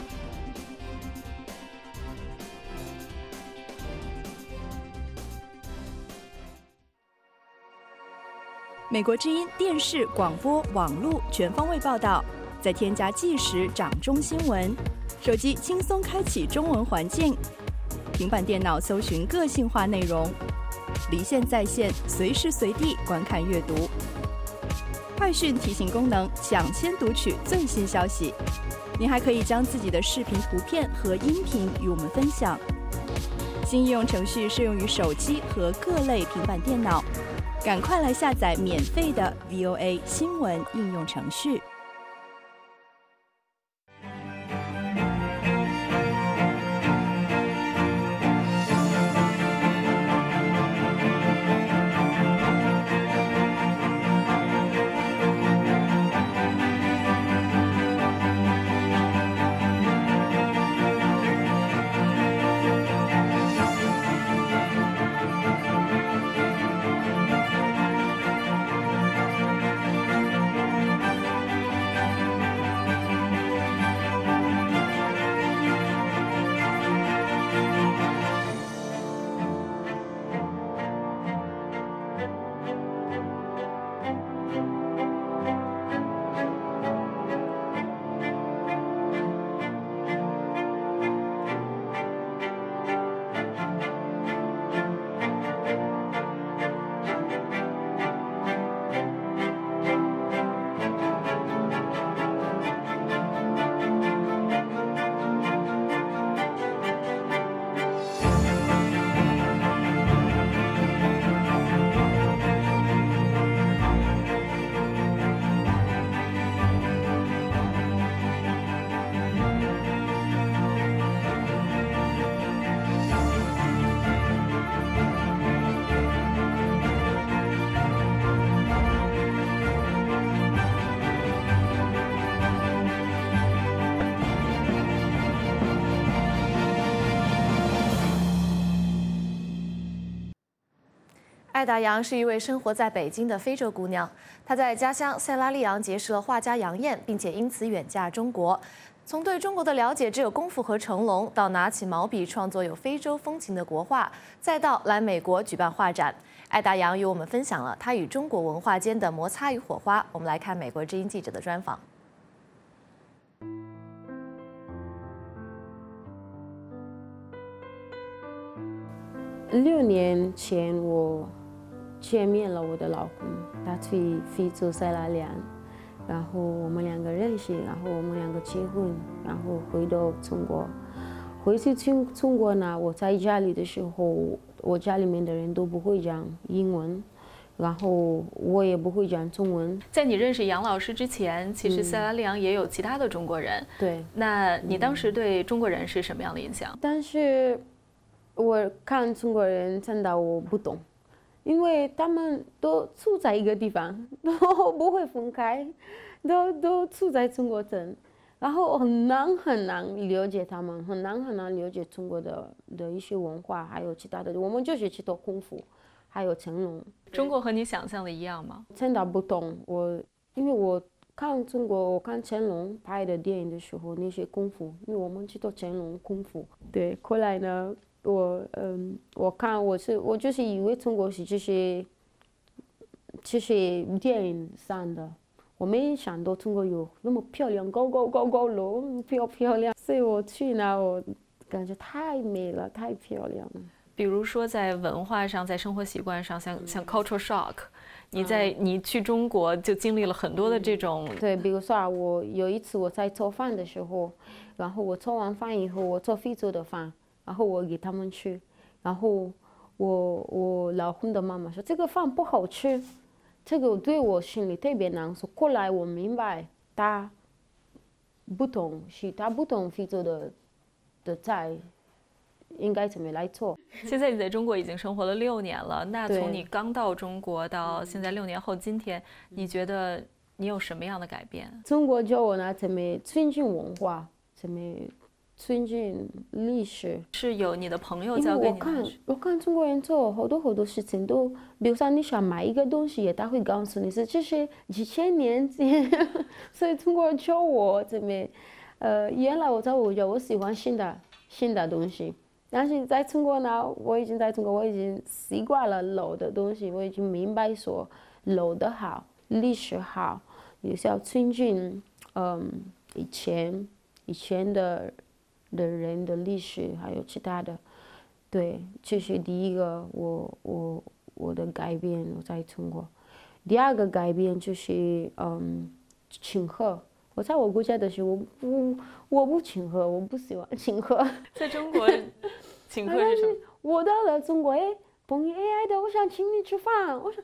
美国之音电视、广播、网络全方位报道，再添加即时掌中新闻，手机轻松开启中文环境，平板电脑搜寻个性化内容，离线在线，随时随地观看阅读。快讯提醒功能，抢先读取最新消息。您还可以将自己的视频、图片和音频与我们分享。新应用程序适用于手机和各类平板电脑。 赶快来下载免费的 V O A 新闻应用程序。 艾达扬是一位生活在北京的非洲姑娘，她在家乡塞拉利昂结识了画家杨艳，并且因此远嫁中国。从对中国的了解只有功夫和成龙，到拿起毛笔创作有非洲风情的国画，再到来美国举办画展，艾达扬与我们分享了她与中国文化间的摩擦与火花。我们来看美国之音记者的专访。 六年前我见面了我的老公，他去非洲塞拉利昂，然后我们两个认识，然后我们两个结婚，然后回到中国。回去中中国呢，我在家里的时候，我家里面的人都不会讲英文，然后我也不会讲中文。 在你认识杨老师之前，其实塞拉利昂也有其他的中国人。 对， 那你当时对中国人是什么样的印象？ 但是我看中国人真的我不懂。因为他们都住在一个地方，都不会分开，都都住在中国城，然后很难很难了解他们，很难很难了解中国的的一些文化，还有其他的。我们就是知道功夫，还有成龙。 中国和你想象的一样吗？ 真的不懂。我因为我看中国，我看成龙拍的电影的时候，那些功夫，因为我们知道成龙功夫。对，后来呢？我嗯，我看我是我就是以为中国是这些，这些电影上的，我没想到中国有那么漂亮，高高高高楼，漂漂亮。所以我去呢，我感觉太美了，太漂亮了。 比如说在文化上，在生活习惯上，像像 cultural shock， 你在、嗯、你去中国就经历了很多的这种。 对，比如说啊，我有一次我在做饭的时候，然后我做完饭以后，我做非洲的饭。然后我给他们吃，然后我我老公的妈妈说这个饭不好吃，这个对我心里特别难受。后来我明白他不懂，是他不懂非洲的的菜应该怎么来做。 现在你在中国已经生活了六年了，那从你刚到中国到现在六年后今天，你觉得你有什么样的改变？ 中国教我呢怎么尊重文化，怎么尊敬历史， 是有你的朋友教给你的。 我看我看中国人做好多好多事情都，比如说你想买一个东西，他会告诉你是这是几千年前，所以中国人教我怎么，呃，原来我在我家我喜欢新的新的东西，但是在中国呢，我已经在中国我已经习惯了老的东西，我已经明白说老的好，历史好，也是要尊敬，嗯，以前以前的。的人的历史还有其他的，对，这是第一个我我我的改变。我在中国，第二个改变就是嗯，请客。我在我国家的时候，我不我不请客，我不喜欢请客。 在中国，请客是什么？ 我到了中国，哎，朋友哎爱的，我想请你吃饭。我说太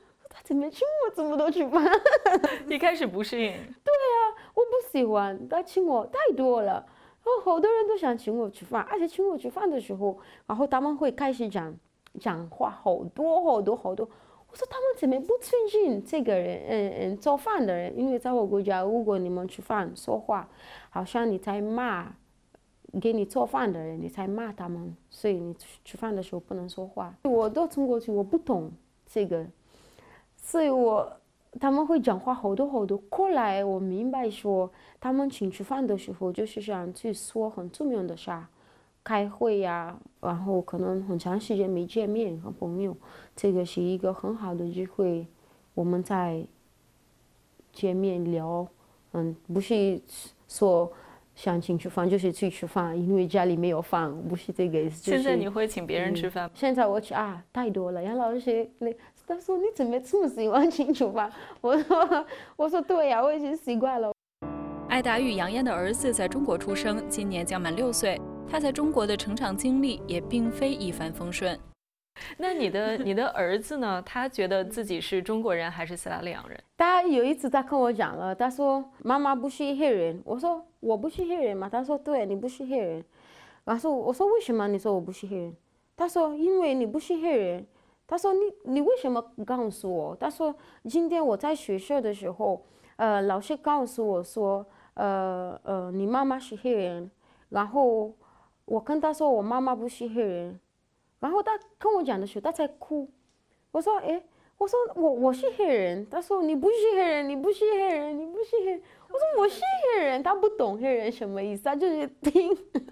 怎么请我这么多吃饭？ 一开始不适应。对啊，我不喜欢他请我太多了，然后好多人都想请我吃饭，而且请我吃饭的时候，然后他们会开始讲讲话，好多好多好多。我说他们怎么不尊敬这个人？嗯嗯，做饭的人，因为在我国家，如果你们吃饭说话，好像你在骂给你做饭的人，你在骂他们，所以你吃饭的时候不能说话。我到中国去，我不懂这个，所以我他们会讲话好多好多。后来我明白说，他们请吃饭的时候，就是想去说很重要的事。开会呀、啊，然后可能很长时间没见面和朋友，这个是一个很好的机会，我们在见面聊，嗯，不是说想请吃饭就是去吃饭，因为家里没有饭，不是这个意思。 现在你会请别人吃饭吗？ 嗯、现在我去啊，太多了。杨老师，你他说你怎么这么喜欢请吃饭？我说我说对呀、啊，我已经习惯了。 艾达与杨艳的儿子在中国出生，今年将满六岁。他在中国的成长经历也并非一帆风顺。 那你的你的儿子呢？他觉得自己是中国人还是斯拉利昂人？ 他有一次他跟我讲了，他说妈妈不是黑人。我说我不是黑人吗？他说对，你不是黑人。然后我说为什么你说我不是黑人？他说因为你不是黑人。他说你你为什么告诉我？他说今天我在学校的时候，呃，老师告诉我说，呃呃，你妈妈是黑人，然后。我跟他说我妈妈不是黑人，然后他跟我讲的时候他才哭。我说哎，我说我我是黑人。他说你不是黑人，你不是黑人，你不是黑人。我说我是黑人，他不懂黑人什么意思，他就是听。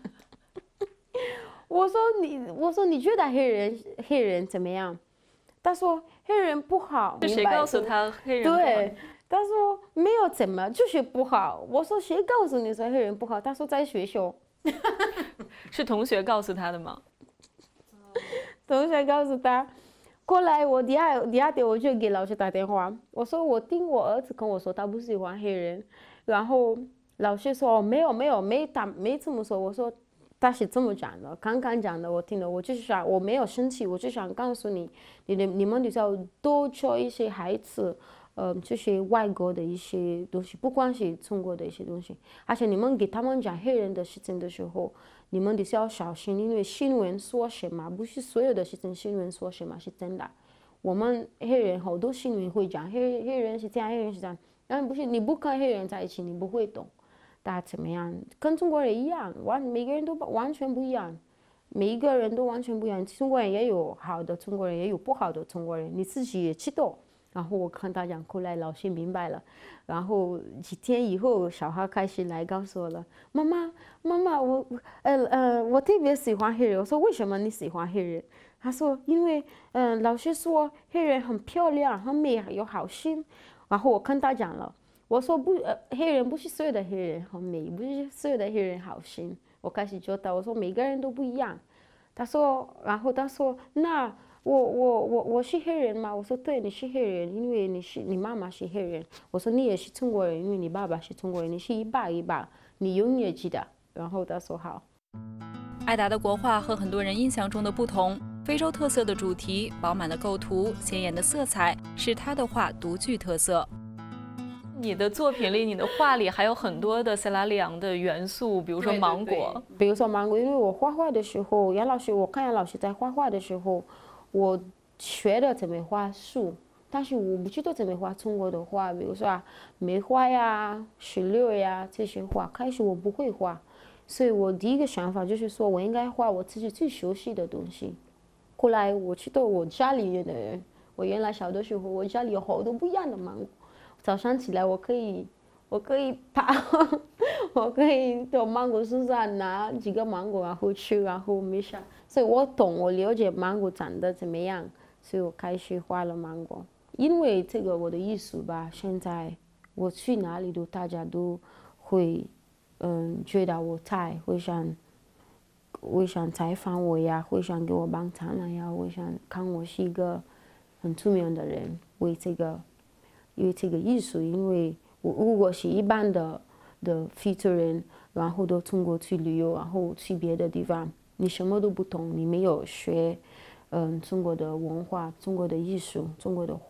我说你我说你觉得黑人黑人怎么样？他说黑人不好。 是谁告诉他黑人不好？ 对，他说没有怎么，就是不好。我说谁告诉你说黑人不好？他说在学校。 是同学告诉他的吗？ 同学告诉他。后来我第二第二天我就给老师打电话，我说我听我儿子跟我说他不喜欢黑人，然后老师说没有没有没他没这么说。我说他是这么讲的，刚刚讲的我听了，我就是想我没有生气，我就想告诉你，你的你们就是要多教一些孩子。呃，这些外国的一些东西，不光是中国的一些东西，而且你们给他们讲黑人的事情的时候，你们得是要小心，因为新闻说什么，不是所有的事情新闻说什么是真的。我们黑人好多新闻会讲黑黑人是这样，黑人是这样，但不是你不跟黑人在一起，你不会懂他怎么样，跟中国人一样，完每个人都完全不一样，每一个人都完全不一样。中国人也有好的中国人，也有不好的中国人，你自己也知道。然后我跟他讲，后来老师明白了。然后几天以后，小孩开始来告诉我了，妈妈，妈妈，我呃呃，我特别喜欢黑人。我说为什么你喜欢黑人？他说因为嗯、呃，老师说黑人很漂亮、很美、有好心。然后我跟他讲了，我说不，呃，黑人不是所有的黑人很美，不是所有的黑人好心。我开始教他，我说每个人都不一样。他说，然后他说那。我我我我是黑人吗？我说对，你是黑人，因为你是你妈妈是黑人。我说你也是中国人，因为你爸爸是中国人，你是一半一半，你永远记得。然后他说好。 艾达的国画和很多人印象中的不同，非洲特色的主题、饱满的构图、鲜艳的色彩，是他的画独具特色。 你的作品里，你的画里还有很多的塞拉利昂的元素，比如说芒果。 对对对，比如说芒果，因为我画画的时候，杨老师，我看杨老师在画画的时候。我学的怎么画树，但是我不知道怎么画中国的画，比如说啊，梅花呀、石榴呀这些画，开始我不会画，所以我第一个想法就是说我应该画我自己最熟悉的东西。后来我知道我家里面的人，我原来小的时候，我家里有好多不一样的芒果，早上起来我可以，我可以爬，我可以从芒果树上拿几个芒果然后吃，然后没啥。所以我懂，我了解芒果长得怎么样，所以我开始画了芒果。因为这个我的艺术吧，现在我去哪里都大家都会，嗯，觉得我在，会想，会想采访我呀，会想给我帮场了呀，会想看我是一个很出名的人，为这个，因为这个艺术，因为我如果是一般的的非洲人，然后到中国去旅游，然后去别的地方。你什么都不懂，你没有学，嗯，中国的文化、中国的艺术、中国的画，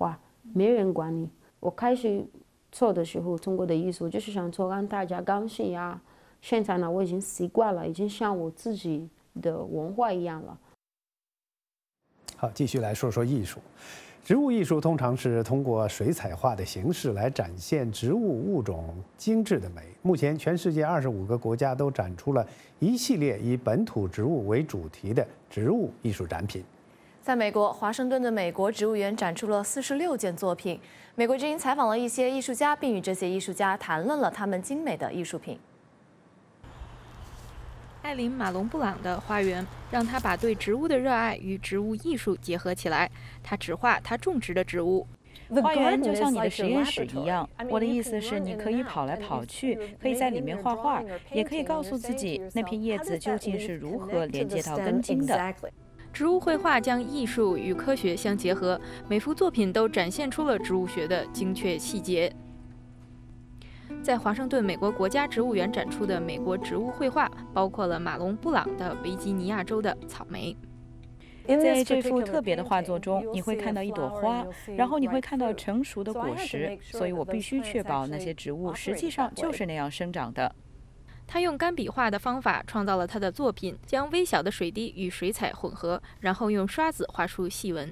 没人管你。我开始做的时候，中国的艺术就是想做让大家高兴呀。现在呢，我已经习惯了，已经像我自己的文化一样了。 好，继续来说说艺术。植物艺术通常是通过水彩画的形式来展现植物物种精致的美。目前，全世界二十五个国家都展出了一系列以本土植物为主题的植物艺术展品。 在美国，华盛顿的美国植物园展出了四十六件作品。美国之音采访了一些艺术家，并与这些艺术家谈论了他们精美的艺术品。 艾琳·马龙布朗的花园让他把对植物的热爱与植物艺术结合起来。他只画他种植的植物。 花园就像你的实验室一样，我的意思是，你可以跑来跑去，可以在里面画画，也可以告诉自己那片叶子究竟是如何连接到根茎的。 植物绘画将艺术与科学相结合，每幅作品都展现出了植物学的精确细节。在华盛顿美国国家植物园展出的美国植物绘画，包括了马龙·布朗的维吉尼亚州的草莓。 在这幅特别的画作中，你会看到一朵花，然后你会看到成熟的果实，所以我必须确保那些植物实际上就是那样生长的。 他用干笔画的方法创造了他的作品，将微小的水滴与水彩混合，然后用刷子画出细纹。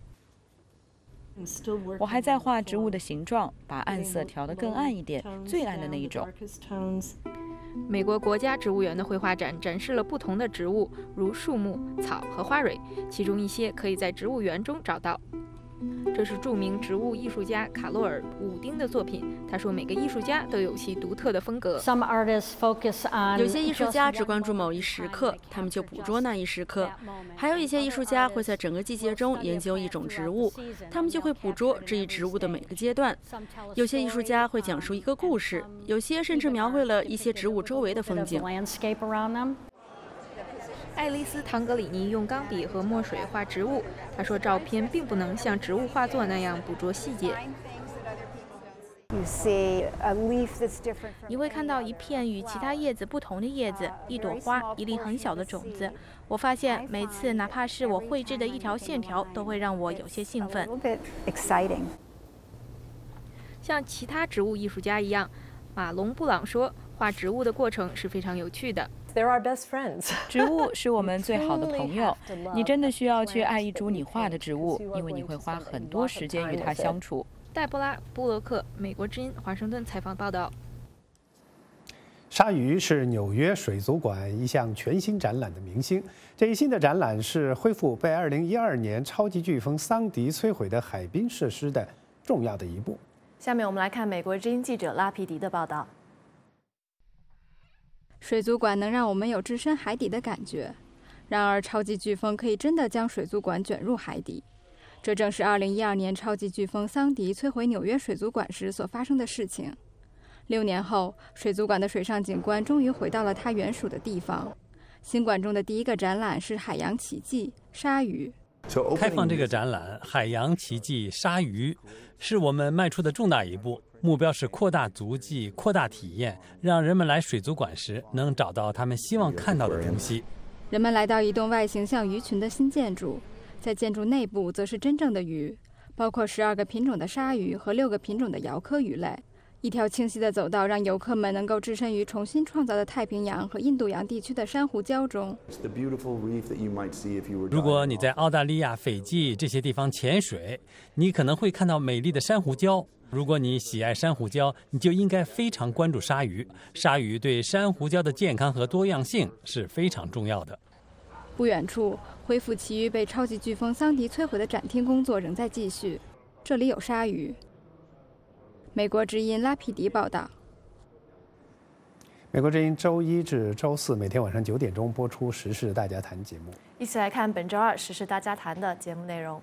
我还在画植物的形状，把暗色调得更暗一点，最暗的那一种。 美国国家植物园的绘画展展示了不同的植物，如树木、草和花蕊，其中一些可以在植物园中找到。这是著名植物艺术家卡洛尔·伍丁的作品。他说，每个艺术家都有其独特的风格。 有些艺术家只关注某一时刻，他们就捕捉那一时刻；还有一些艺术家会在整个季节中研究一种植物，他们就会捕捉这一植物的每个阶段。有些艺术家会讲述一个故事，有些甚至描绘了一些植物周围的风景。 爱丽丝·唐格里尼用钢笔和墨水画植物。她说，照片并不能像植物画作那样捕捉细节。 你会看到一片与其他叶子不同的叶子，一朵花，一粒很小的种子。我发现每次哪怕是我绘制的一条线条，都会让我有些兴奋。像其他植物艺术家一样，马龙·布朗说，画植物的过程是非常有趣的。 植物是我们最好的朋友，你真的需要去爱一株你画的植物，因为你会花很多时间与它相处。 黛波拉·布洛克，美国之音华盛顿采访报道。 鲨鱼是纽约水族馆一项全新展览的明星。这一新的展览是恢复被二零一二年超级飓风桑迪摧毁的海滨设施的重要的一步。 下面我们来看美国之音记者拉皮迪的报道。 水族馆能让我们有置身海底的感觉，然而超级飓风可以真的将水族馆卷入海底。这正是二零一二年超级飓风桑迪摧毁纽约水族馆时所发生的事情。六年后，水族馆的水上景观终于回到了它原属的地方。新馆中的第一个展览是海洋奇迹——鲨鱼。 开放这个展览《海洋奇迹鲨鱼》是我们迈出的重大一步，目标是扩大足迹、扩大体验，让人们来水族馆时能找到他们希望看到的东西。 人们来到一栋外形像鱼群的新建筑，在建筑内部则是真正的鱼，包括十二个品种的鲨鱼和六个品种的鳐科鱼类。一条清晰的走道让游客们能够置身于重新创造的太平洋和印度洋地区的珊瑚礁中。 如果你在澳大利亚、斐济这些地方潜水，你可能会看到美丽的珊瑚礁。如果你喜爱珊瑚礁，你就应该非常关注鲨鱼。鲨鱼对珊瑚礁的健康和多样性是非常重要的。 不远处，恢复其余被超级飓风桑迪摧毁的展厅工作仍在继续。这里有鲨鱼。美国之音拉皮迪报道。 美国之音周一至周四每天晚上九点钟播出《时事大家谈》节目。 一起来看本周二《时事大家谈》的节目内容。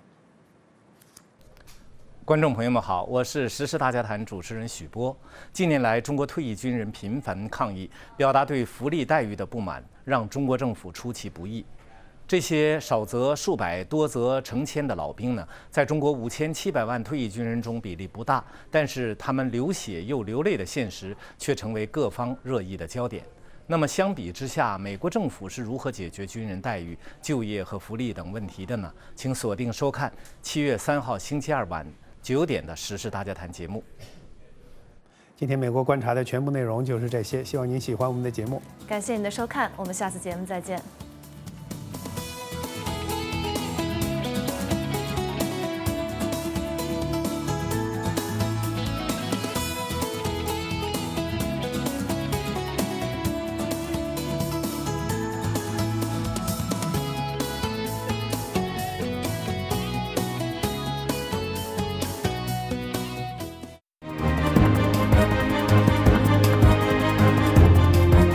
观众朋友们好，我是《时事大家谈》主持人许波。近年来，中国退役军人频繁抗议，表达对福利待遇的不满，让中国政府出其不意。这些少则数百，多则成千的老兵呢，在中国五千七百万退役军人中比例不大，但是他们流血又流泪的现实却成为各方热议的焦点。那么相比之下，美国政府是如何解决军人待遇、就业和福利等问题的呢？请锁定收看七月三号星期二晚九点的时事大家谈节目。 今天美国观察的全部内容就是这些，希望您喜欢我们的节目。 感谢您的收看，我们下次节目再见。